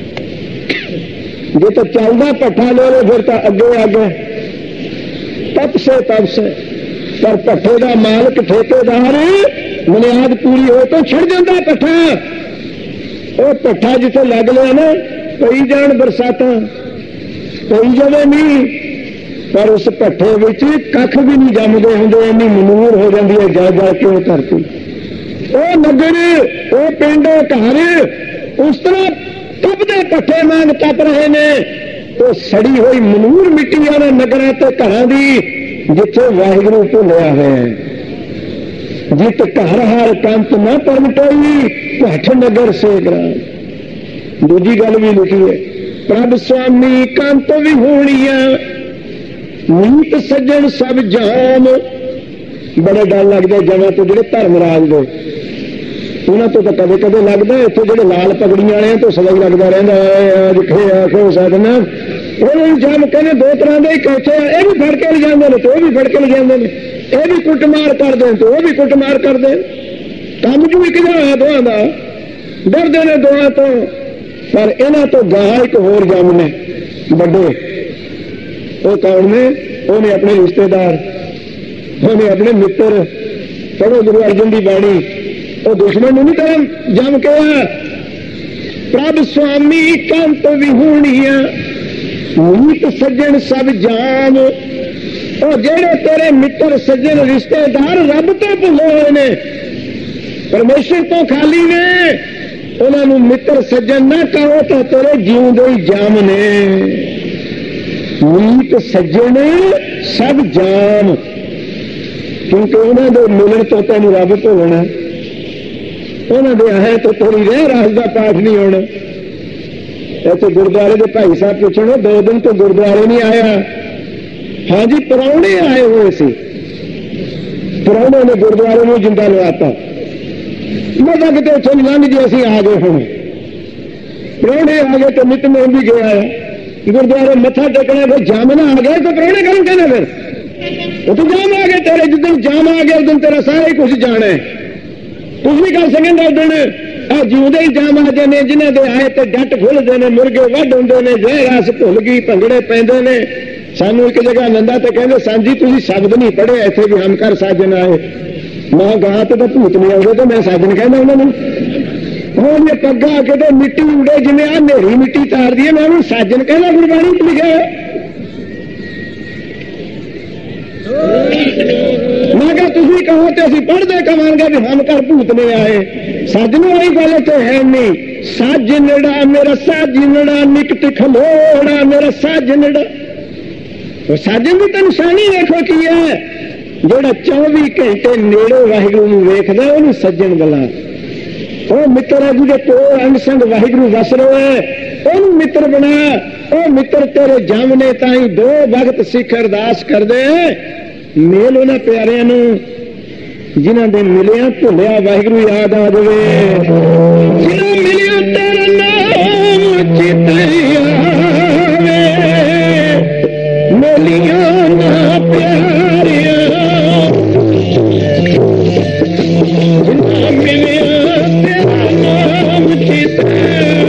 जे तो चलता भट्ठा ले लो फिर तो अगे आगे तप से तप से, पर भट्ठे का मालिक ठेकेदार बुनियाद पूरी हो तो छिड़ जाता भट्ठा। वो भट्ठा जिथे लग लिया ना पई जान बरसाता पई जावे नहीं, पर उस भट्ठे विच कख भी नहीं जमदे होंदे, इन्नी मनूर हो जाती है जा जा के वो धरती। वो नगर वो पिंड घर उस तरह तपदे भट्ठे मांग तप रहे ने, तो सड़ी हुई मनूर मिट्टी वाले नगरों ते घरों की जिथे वाहिगुरू भुलिया है। जित घर हार कंत न परमटोई भट्ठ नगर से ग्राम। दूजी गल भी लिखी है, प्रभ स्वामी कंत भी होनिया नीत सज्जन सब जाम। बड़े डर लगते जमां तो ਜਿਹੜੇ ਧਰਮਰਾਜ ਦੇ ਉਹਨਾਂ ਤੋਂ ਤਾਂ ਕਦੇ ਕਦੇ ਲੱਗਦਾ। ਇੱਥੇ ਜਿਹੜੇ ਲਾਲ ਪਗੜੀਆਂ ਵਾਲੇ ਤੋਂ ਸਦਾ ਹੀ ਲੱਗਦਾ ਰਹਿੰਦਾ ਹੈ ਜਿੱਥੇ ਆਖੋ ਸਾਧਨਾ ਉਹਨੂੰ ਜਮ ਕਹਿੰਦੇ ਦੋ ਤਰ੍ਹਾਂ ਦੇ ਇਕੱਠੇ ਆ। ਇਹ ਵੀ ਫੜ ਕੇ ਲਿਜਾਂਦੇ ਨੇ ਤੇ ਉਹ ਵੀ ਫੜ ਕੇ ਲਿਜਾਂਦੇ ਨੇ। ਇਹ ਵੀ ਕੁੱਟਮਾਰ ਕਰਦੇ ਤੇ ਉਹ ਵੀ ਕੁੱਟਮਾਰ ਕਰਦੇ। ਕੰਮ ਜੂ ਇੱਕ ਜਿਹਾ ਹੋਇਆ ਦੋਹਾਂ ਦਾ। ਡਰਦੇ ਨੇ ਦੋਹਾਂ ਤੋਂ। ਪਰ ਇਹਨਾਂ ਤੋਂ ਗਾਹ ਇੱਕ ਹੋਰ ਜਮ ਨੇ ਵੱਡੇ। ਉਹ ਕੌਣ ਨੇ? ਉਹਨੇ ਆਪਣੇ ਰਿਸ਼ਤੇਦਾਰ, ਉਹਨੇ ਆਪਣੇ ਮਿੱਤਰ। ਪੜੋ ਗੁਰੂ ਅਰਜਨ ਦੀ ਬਾਣੀ। ਉਹ ਦੁਸ਼ਮਣ ਨੂੰ ਨਹੀਂ ਕਰਮ ਜਮ ਕਿਹਾ। ਪ੍ਰਭ ਸੁਆਮੀ ਕੰਤ ਵਿਹੂਣੀਆਂ ਨੀਤ ਸੱਜਣ ਸਭ ਜਾਮ। ਉਹ ਜਿਹੜੇ ਤੇਰੇ ਮਿੱਤਰ ਸੱਜਣ ਰਿਸ਼ਤੇਦਾਰ ਰੱਬ ਤੋਂ ਭੁੱਲੇ ਹੋਏ ਨੇ, ਪਰਮੇਸ਼ਰ ਤੋਂ ਖਾਲੀ ਨੇ, ਉਹਨਾਂ ਨੂੰ ਮਿੱਤਰ ਸੱਜਣ ਨਾ ਕਹੋ ਤਾਂ ਤੇਰੇ ਜਿਉਂਦੇ ਹੀ ਜਾਮ ਨੇ। ਨੀਤ ਸੱਜਣ ਸਭ ਜਾਮ, ਕਿਉਂਕਿ ਉਹਨਾਂ ਦੇ ਮਿਲਣ ਤੋਂ ਤੈਨੂੰ ਰੱਬ ਭੁੱਲਣਾ। ਉਹਨਾਂ ਦੇ ਹੈ ਤਾਂ ਤੇਰੀ ਰਹਿ ਰਾਸ ਦਾ ਪਾਠ ਨਹੀਂ ਹੋਣਾ। ਇੱਥੇ ਗੁਰਦੁਆਰੇ ਦੇ ਭਾਈ ਸਾਹਿਬ ਪੁੱਛਣ ਦੋ ਦਿਨ ਤੋਂ ਗੁਰਦੁਆਰੇ ਨਹੀਂ ਆਇਆ। ਹਾਂਜੀ ਪ੍ਰਾਹੁਣੇ ਆਏ ਹੋਏ ਸੀ। ਪ੍ਰਾਹੁਣੇ ਨੇ ਗੁਰਦੁਆਰੇ ਨੂੰ ਜਿੰਦਾ ਲਵਾਤਾ। ਮੈਂ ਤਾਂ ਕਿਤੇ ਉੱਥੋਂ ਲੰਘ ਜੇ ਅਸੀਂ ਆ ਗਏ ਹੁਣ। ਪ੍ਰਾਹੁਣੇ ਆ ਗਏ ਤਾਂ ਨਿਤਨੇਮ ਵੀ ਗਿਆ ਹੈ ਗੁਰਦੁਆਰੇ ਮੱਥਾ ਟੇਕਣਾ। ਫਿਰ ਜਾਮ ਨਾ ਆ ਗਏ ਤਾਂ ਪ੍ਰਾਹੁਣੇ ਕਰਨ ਕਹਿੰਦੇ ਫਿਰ ਉਹ ਤਾਂ ਜਾਮ ਆ ਗਏ ਤੇਰੇ। ਜਿੱਦਣ ਜਾਮ ਆ ਗਿਆ ਉਸ ਦਿਨ ਤੇਰਾ ਸਾਰਾ ਹੀ ਕੁਛ ਜਾਣਾ ਹੈ। ਕੁਛ ਵੀ ਕਰ ਸਕੇ ਉਸ ਦਿਨ ਆ ਜਿਉਂਦੇ ਹੀ ਜਾਮ ਆ ਜਾਂਦੇ। ਜਿਨ੍ਹਾਂ ਦੇ ਆਏ ਤੇ ਡੱਟ ਖੁੱਲਦੇ ਨੇ, ਮੁਰਗੇ ਵੱਢ ਹੁੰਦੇ ਨੇ, ਜ਼ਹਿ ਰਾਸ ਭੁੱਲ ਗਈ, ਭੰਗੜੇ ਪੈਂਦੇ ਨੇ। ਸਾਨੂੰ ਇੱਕ ਜਗ੍ਹਾ ਨੰਦਾ ਤੇ ਕਹਿੰਦੇ ਸਾਂਝੀ ਤੁਸੀਂ ਸ਼ਬਦ ਨਹੀਂ ਪੜ੍ਹੇ ਇੱਥੇ ਵੀ ਹਮ ਕਰ ਸਾਜਨ ਆਏ। ਮੈਂ ਗਾਹ ਤੇ ਤਾਂ ਭੂਤ ਨਹੀਂ ਆਉਂਦੇ ਤੇ ਮੈਂ ਸਾਜਨ ਕਹਿੰਦਾ ਉਹਨਾਂ ਨੂੰ। ਹੁਣ ਇਹ ਪੱਗਾ ਕਿਤੇ ਮਿੱਟੀ ਉੜੇ ਜਿਵੇਂ ਆ ਹਨੇਰੀ ਮਿੱਟੀ ਤਾਰਦੀ ਹੈ। ਮੈਂ ਉਹਨੂੰ ਸਾਜਨ ਕਹਿੰਦਾ ਗੁਰਬਾਣੀ ਚ ਲਿਖਿਆ। ਮੈਂ ਕਿਹਾ ਤੁਸੀਂ ਕਹੋ ਤੇ ਅਸੀਂ ਪੜ੍ਹਦੇ ਕਵਾਂਗੇ ਵੀ ਹਮ ਕਰ ਭੂਤ ਨੇ ਆਏ। ਸਾਜਨੋਂ ਵਾਲੀ ਗੱਲ ਤੇ ਹੈ ਨਹੀਂ। ਸਾਜਨੜਾ ਮੇਰਾ ਸਾਜਨੜਾ ਨਿਕਟ ਖਲੋੜਾ ਮੇਰਾ ਸਾਜਨੜਾ। ਉਹ ਸਾਜਨ ਦੀ ਤਾਂ ਨਿਸ਼ਾਨੀ ਵੇਖੋ ਕੀ ਹੈ। ਜਿਹੜਾ ਚੌਵੀ ਘੰਟੇ ਨੇੜੇ ਵਾਹਿਗੁਰੂ ਨੂੰ ਵੇਖਦਾ ਉਹਨੂੰ ਸੱਜਣ ਬਲਾ। ਉਹ ਮਿੱਤਰ ਹੈ ਜਿਹਦੇ ਕੋਲ ਅੰਗ ਸੰਗ ਵਾਹਿਗੁਰੂ ਵਸ ਰਿਹਾ ਉਹਨੂੰ ਮਿੱਤਰ ਬਣਾ। ਉਹ ਮਿੱਤਰ ਤੇਰੇ ਜਮ ਨੇ ਤਾਂ ਹੀ ਦੋ ਵਕਤ ਸਿੱਖ ਅਰਦਾਸ ਕਰਦੇ। ਮੇਲ ਉਹਨਾਂ ਪਿਆਰਿਆਂ ਨੂੰ ਜਿਨ੍ਹਾਂ ਦੇ ਮਿਲਿਆ ਭੁੱਲਿਆ ਵਾਹਿਗੁਰੂ ਯਾਦ ਆ ਜਾਵੇ। ਜਿਹਨੂੰ ਮਿਲਿਆ ਤੇਰਾ ਨਾਮ ਚਿੱਤੇ ਆਵੇ। ਮਿਲਿਆ ਨਾ ਪਿਆਰਿਆ ਜਿਨ੍ਹਾਂ ਮਿਲਿਆ ਤੇਰਾ ਨਾਮ ਚਿੱਤੇ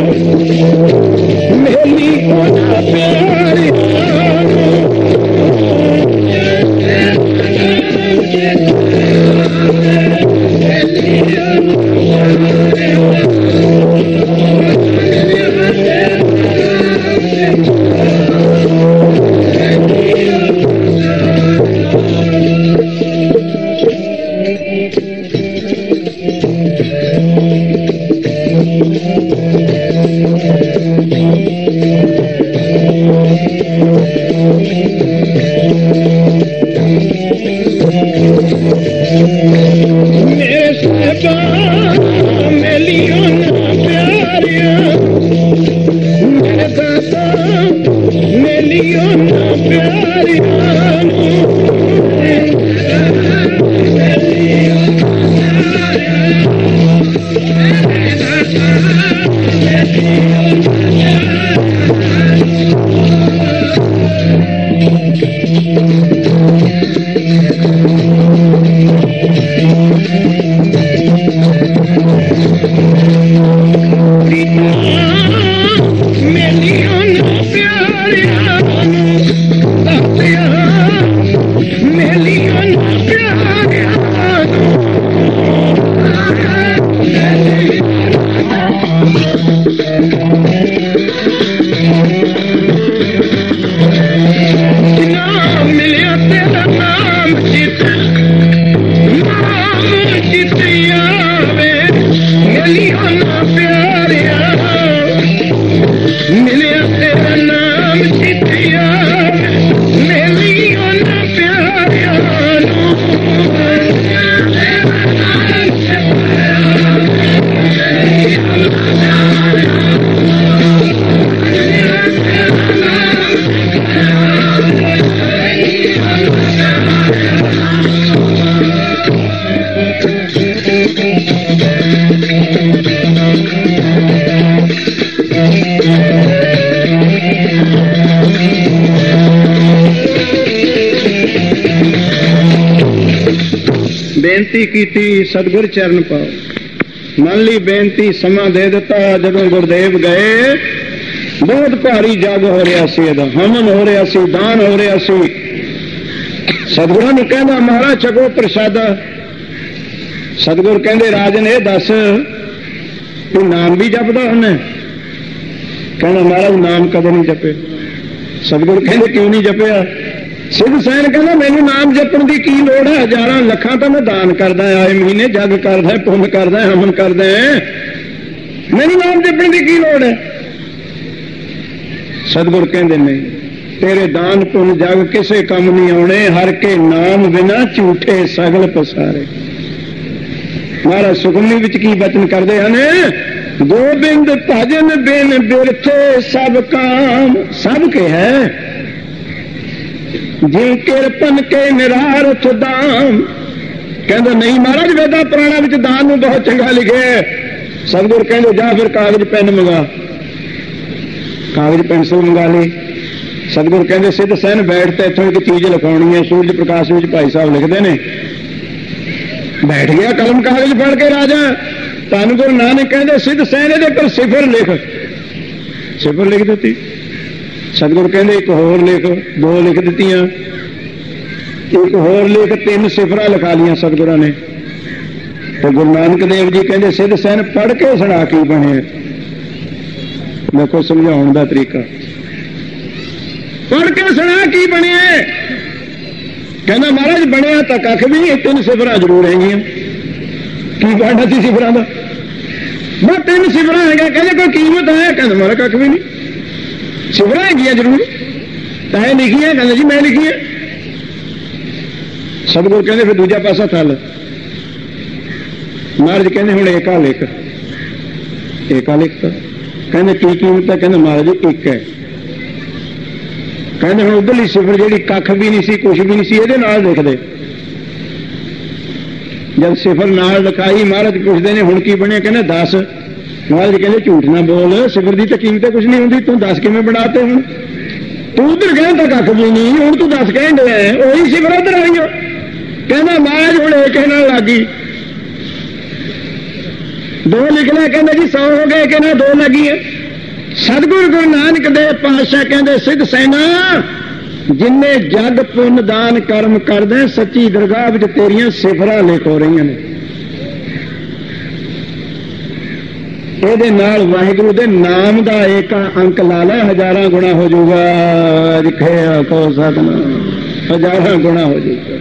ਮੇਲੀ ਉਹਨਾਂ ਪਿਆਰਿਆ। ਬੇਨਤੀ ਕੀਤੀ, ਸਤਿਗੁਰ ਚਰਨ ਪਾਓ। ਮੰਨ ਲਈ ਬੇਨਤੀ, ਸਮਾਂ ਦੇ ਦਿੱਤਾ। ਜਦੋਂ ਗੁਰਦੇਵ ਗਏ, ਬਹੁਤ ਭਾਰੀ ਜੱਗ ਹੋ ਰਿਹਾ ਸੀ, ਇਹਦਾ ਹਵਨ ਹੋ ਰਿਹਾ ਸੀ, ਦਾਨ ਹੋ ਰਿਹਾ ਸੀ। ਸਤਿਗੁਰਾਂ ਨੂੰ ਕਹਿੰਦਾ, ਮਹਾਰਾਜ ਛਕੋ ਪ੍ਰਸ਼ਾਦਾ। ਸਤਿਗੁਰ ਕਹਿੰਦੇ, ਰਾਜਨ ਇਹ ਦੱਸ ਤੂੰ ਨਾਮ ਵੀ ਜਪਦਾ ਉਹਨੇ? ਕਹਿੰਦਾ, ਮਹਾਰਾਜ ਨਾਮ ਕਦੇ ਨਹੀਂ ਜਪੇ। ਸਤਿਗੁਰ ਕਹਿੰਦੇ, ਕਿਉਂ ਨਹੀਂ ਜਪਿਆ? ਸਿੱਧ ਸੈਨ ਕਹਿੰਦਾ, ਮੈਨੂੰ ਨਾਮ ਜਪਣ ਦੀ ਕੀ ਲੋੜ ਹੈ? ਹਜ਼ਾਰਾਂ ਲੱਖਾਂ ਤਾਂ ਮੈਂ ਦਾਨ ਕਰਦਾ, ਆਏ ਮਹੀਨੇ ਜੱਗ ਕਰਦਾ, ਪੁੰਨ ਕਰਦਾ, ਹਵਨ ਕਰਦਾ, ਮੈਨੂੰ ਨਾਮ ਜਪਣ ਦੀ ਕੀ ਲੋੜ ਹੈ? ਸਤਿਗੁਰ ਕਹਿੰਦੇ, ਨਹੀਂ, ਤੇਰੇ ਦਾਨ ਪੁੰਨ ਜਗ ਕਿਸੇ ਕੰਮ ਨਹੀਂ ਆਉਣੇ, ਹਰ ਕੇ ਨਾਮ ਬਿਨਾ ਝੂਠੇ ਸਗਲ ਪਸਾਰੇ। ਮਹਾਰਾਜ ਸੁਖਮਨੀ ਵਿੱਚ ਕੀ ਬਚਨ ਕਰਦੇ ਹਨ? ਗੋਬਿੰਦ ਭਜਨ ਬਿਨ ਬਿਰਥੇ ਸਭ ਕਾਮ, ਸਭ ਕੇ ਹੈ ਜੀ ਕਿਰਪਨ ਕੇ ਨਿਰਾਰਥ ਦਾਮ। ਕਹਿੰਦਾ, ਨਹੀਂ ਮਹਾਰਾਜ, ਵੇਦਾਂ ਪੁਰਾਣਾ ਵਿੱਚ ਦਾਨ ਨੂੰ ਬਹੁਤ ਚੰਗਾ ਲਿਖਿਆ। ਸਤਿਗੁਰ ਕਹਿੰਦੇ, ਜਾ ਫਿਰ ਕਾਗਜ਼ ਪੈਨ ਮੰਗਾ। ਕਾਗਜ਼ ਪੈਨਸਿਲ ਮੰਗਾ ਲਈ। ਸਤਿਗੁਰ ਕਹਿੰਦੇ, ਸਿੱਧ ਸੈਨ ਬੈਠ ਤੇ ਇੱਥੋਂ ਇੱਕ ਚੀਜ਼ ਲਿਖਾਉਣੀ ਹੈ। ਸੂਰਜ ਪ੍ਰਕਾਸ਼ ਵਿੱਚ ਭਾਈ ਸਾਹਿਬ ਲਿਖਦੇ ਨੇ। ਬੈਠ ਗਿਆ, ਕਲਮ ਕਾਗਜ਼ ਫੜ ਕੇ ਰਾਜਾ। ਧੰਨ ਗੁਰੂ ਨਾਨਕ ਕਹਿੰਦੇ, ਸਿੱਧ ਸੈਨ ਇਹਦੇ ਪਰ ਸਿਫਰ ਲਿਖ। ਸਿਫਰ ਲਿਖ ਦਿੱਤੀ। ਸਤਿਗੁਰ ਕਹਿੰਦੇ, ਇੱਕ ਹੋਰ ਲਿਖ। ਦੋ ਲਿਖ ਦਿੱਤੀਆਂ। ਇੱਕ ਹੋਰ ਲਿਖ, ਤਿੰਨ ਸਿਫਰਾਂ ਲਿਖਾ ਲੀਆਂ ਸਤਿਗੁਰਾਂ ਨੇ। ਤੇ ਗੁਰੂ ਨਾਨਕ ਦੇਵ ਜੀ ਕਹਿੰਦੇ, ਸਿੱਧ ਸੈਨ ਪੜ੍ਹ ਕੇ ਸੁਣਾ ਕੀ ਬਣਿਆ? ਦੇਖੋ ਸਮਝਾਉਣ ਦਾ ਤਰੀਕਾ। ਪੜ੍ਹ ਕੇ ਸੁਣਾ ਕੀ ਬਣਿਆ? ਕਹਿੰਦਾ, ਮਹਾਰਾਜ ਬਣਿਆ ਤਾਂ ਕੱਖ ਵੀ ਨਹੀਂ, ਤਿੰਨ ਸਿਫਰਾਂ ਜ਼ਰੂਰ ਹੈਗੀਆਂ। ਕੀ ਬਣਨਾ ਸੀ ਸਿਫਰਾਂ ਦਾ? ਮੈਂ ਤਿੰਨ ਸਿਫਰਾਂ ਹੈਗਾ। ਕਹਿੰਦੇ, ਕੋਈ ਕੀਮਤ ਹੈ? ਕਹਿੰਦਾ, ਮਹਾਰਾਜ ਕੱਖ ਵੀ ਨਹੀਂ, ਸਿਫਰਾਂ ਹੈਗੀਆਂ ਜ਼ਰੂਰ। ਤਾਂ ਇਹ ਲਿਖੀਆਂ? ਕਹਿੰਦਾ, ਜੀ ਮੈਂ ਲਿਖੀਆਂ। ਸਤਿਗੁਰ ਕਹਿੰਦੇ, ਫਿਰ ਦੂਜਾ ਪਾਸਾ ਥੱਲ। ਮਹਾਰਾਜ ਕਹਿੰਦੇ, ਹੁਣ ਏਕਾ ਲਿਖ। ਏਕਾ ਲਿਖਤਾ। ਕਹਿੰਦੇ, ਕੀ ਕੀਮਤ ਹੈ? ਕਹਿੰਦਾ, ਮਹਾਰਾਜ ਇੱਕ ਹੈ। ਕਹਿੰਦੇ, ਹੁਣ ਉਧਰਲੀ ਸਿਫਰ ਜਿਹੜੀ ਕੱਖ ਵੀ ਨਹੀਂ ਸੀ, ਕੁਛ ਵੀ ਨਹੀਂ ਸੀ, ਇਹਦੇ ਨਾਲ ਲਿਖਦੇ। ਜਦ ਸਿਫਰ ਨਾਲ ਲਿਖਾਈ, ਮਹਾਰਾਜ ਪੁੱਛਦੇ ਨੇ, ਹੁਣ ਕੀ ਬਣਿਆ? ਕਹਿੰਦੇ, ਦਸ। ਮਹਾਰਾਜ ਕਹਿੰਦੇ, ਝੂਠ ਨਾ ਬੋਲ, ਸਿਫਰ ਦੀ ਤਾਂ ਕੀਮਤ ਕੁਛ ਨਹੀਂ ਹੁੰਦੀ, ਤੂੰ ਦਸ ਕਿਵੇਂ ਬਣਾਤੇ? ਹੁਣ ਤੂੰ ਉਧਰ ਕਹਿੰਦਾ ਕੱਖ ਵੀ ਨਹੀਂ, ਹੁਣ ਤੂੰ ਦਸ ਕਹਿੰਦੇ ਹੈ, ਉਹੀ ਸਿਫਰ ਉਧਰ ਆਈਓ। ਕਹਿੰਦਾ, ਮਹਾਰਾਜ ਹੁਣ ਏਕੇ ਨਾਲ ਲੱਗ ਗਈ। ਦੋ ਲਿਖ ਲਿਆ। ਕਹਿੰਦੇ, ਜੀ ਸੌ ਹੋ ਗਏ ਕਿ ਨਾ? ਦੋ ਲੱਗੀਆਂ। ਸਤਿਗੁਰੂ ਗੁਰੂ ਨਾਨਕ ਦੇਵ ਪਾਤਸ਼ਾਹ ਕਹਿੰਦੇ, ਸਿੱਧ ਸੈਨਾ, ਜਿੰਨੇ ਜਗ ਪੁੰਨ ਦਾਨ ਕਰਮ ਕਰਦੇ, ਸੱਚੀ ਦਰਗਾਹ ਵਿੱਚ ਤੇਰੀਆਂ ਸਿਫਰਾਂ ਲਿਖ ਹੋ ਰਹੀਆਂ ਨੇ। ਇਹਦੇ ਨਾਲ ਵਾਹਿਗੁਰੂ ਦੇ ਨਾਮ ਦਾ ਇੱਕ ਅੰਕ ਲਾ ਲੈ, ਹਜ਼ਾਰਾਂ ਗੁਣਾ ਹੋ ਜਾਊਗਾ। ਲਿਖਿਆ ਕੋ ਸਤਿਨਾਮ, ਹਜ਼ਾਰਾਂ ਗੁਣਾ ਹੋ ਜਾਊਗਾ।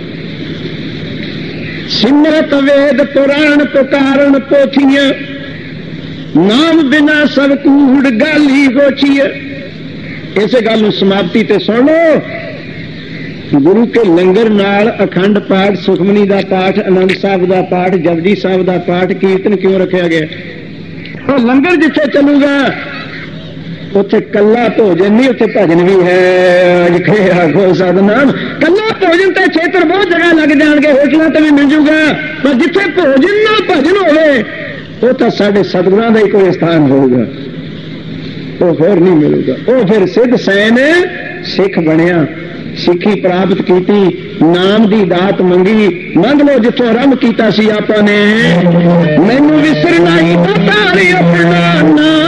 ਸਿਮਰਤ ਵੇਦ ਪੁਰਾਣ ਪੁਕਾਰਨ ਪੋਥੀਆਂ, ਨਾਮ ਬਿਨਾ ਸਭ ਕੂੜ ਗਾਲੀ ਗੋਚੀਏ। ਇਸੇ ਗੱਲ ਨੂੰ ਸਮਾਪਤੀ ਤੇ ਸੁਣ ਲੋ। ਗੁਰੂ ਕੇ ਲੰਗਰ ਨਾਲ ਅਖੰਡ ਪਾਠ, ਸੁਖਮਨੀ ਦਾ ਪਾਠ, ਆਨੰਦ ਸਾਹਿਬ ਦਾ ਪਾਠ, ਜਪਜੀ ਸਾਹਿਬ ਦਾ ਪਾਠ, ਕੀਰਤਨ ਕਿਉਂ ਰੱਖਿਆ ਗਿਆ? ਉਹ ਲੰਗਰ ਜਿੱਥੇ ਚੱਲੂਗਾ ਉੱਥੇ ਕੱਲਾ ਭੋਜਨ ਨਹੀਂ, ਉੱਥੇ ਭਜਨ ਵੀ ਹੈ। ਲਿਖੇ ਆਖੋ ਸਤਿਨਾਮ। ਕੱਲਾ ਭੋਜਨ ਤੇ ਖੇਤਰ ਬਹੁਤ ਜਗ੍ਹਾ ਲੱਗ ਜਾਣਗੇ, ਹੋਟਲਾਂ ਤੇ ਵੀ ਮਿਲ ਜੂਗਾ, ਪਰ ਜਿੱਥੇ ਭੋਜਨ ਨਾਲ ਭਜਨ ਹੋਵੇ ਉਹ ਤਾਂ ਸਾਡੇ ਸਤਿਗੁਰਾਂ ਦਾ ਹੀ ਕੋਈ ਸਥਾਨ ਹੋਊਗਾ, ਉਹ ਹੋਰ ਨਹੀਂ ਮਿਲੂਗਾ। ਉਹ ਫਿਰ ਸਿੱਧ ਸੈਨ ਸਿੱਖ ਬਣਿਆ, ਸਿੱਖੀ ਪ੍ਰਾਪਤ ਕੀਤੀ, ਨਾਮ ਦੀ ਦਾਤ ਮੰਗੀ। ਮੰਗ ਲਓ ਜਿੱਥੋਂ ਆਰੰਭ ਕੀਤਾ ਸੀ ਆਪਾਂ ਨੇ, ਮੈਨੂੰ ਵਿਸਰਨਾ ਹੀ ਤਾਰੀ ਆਪਣਾ ਨਾਮ।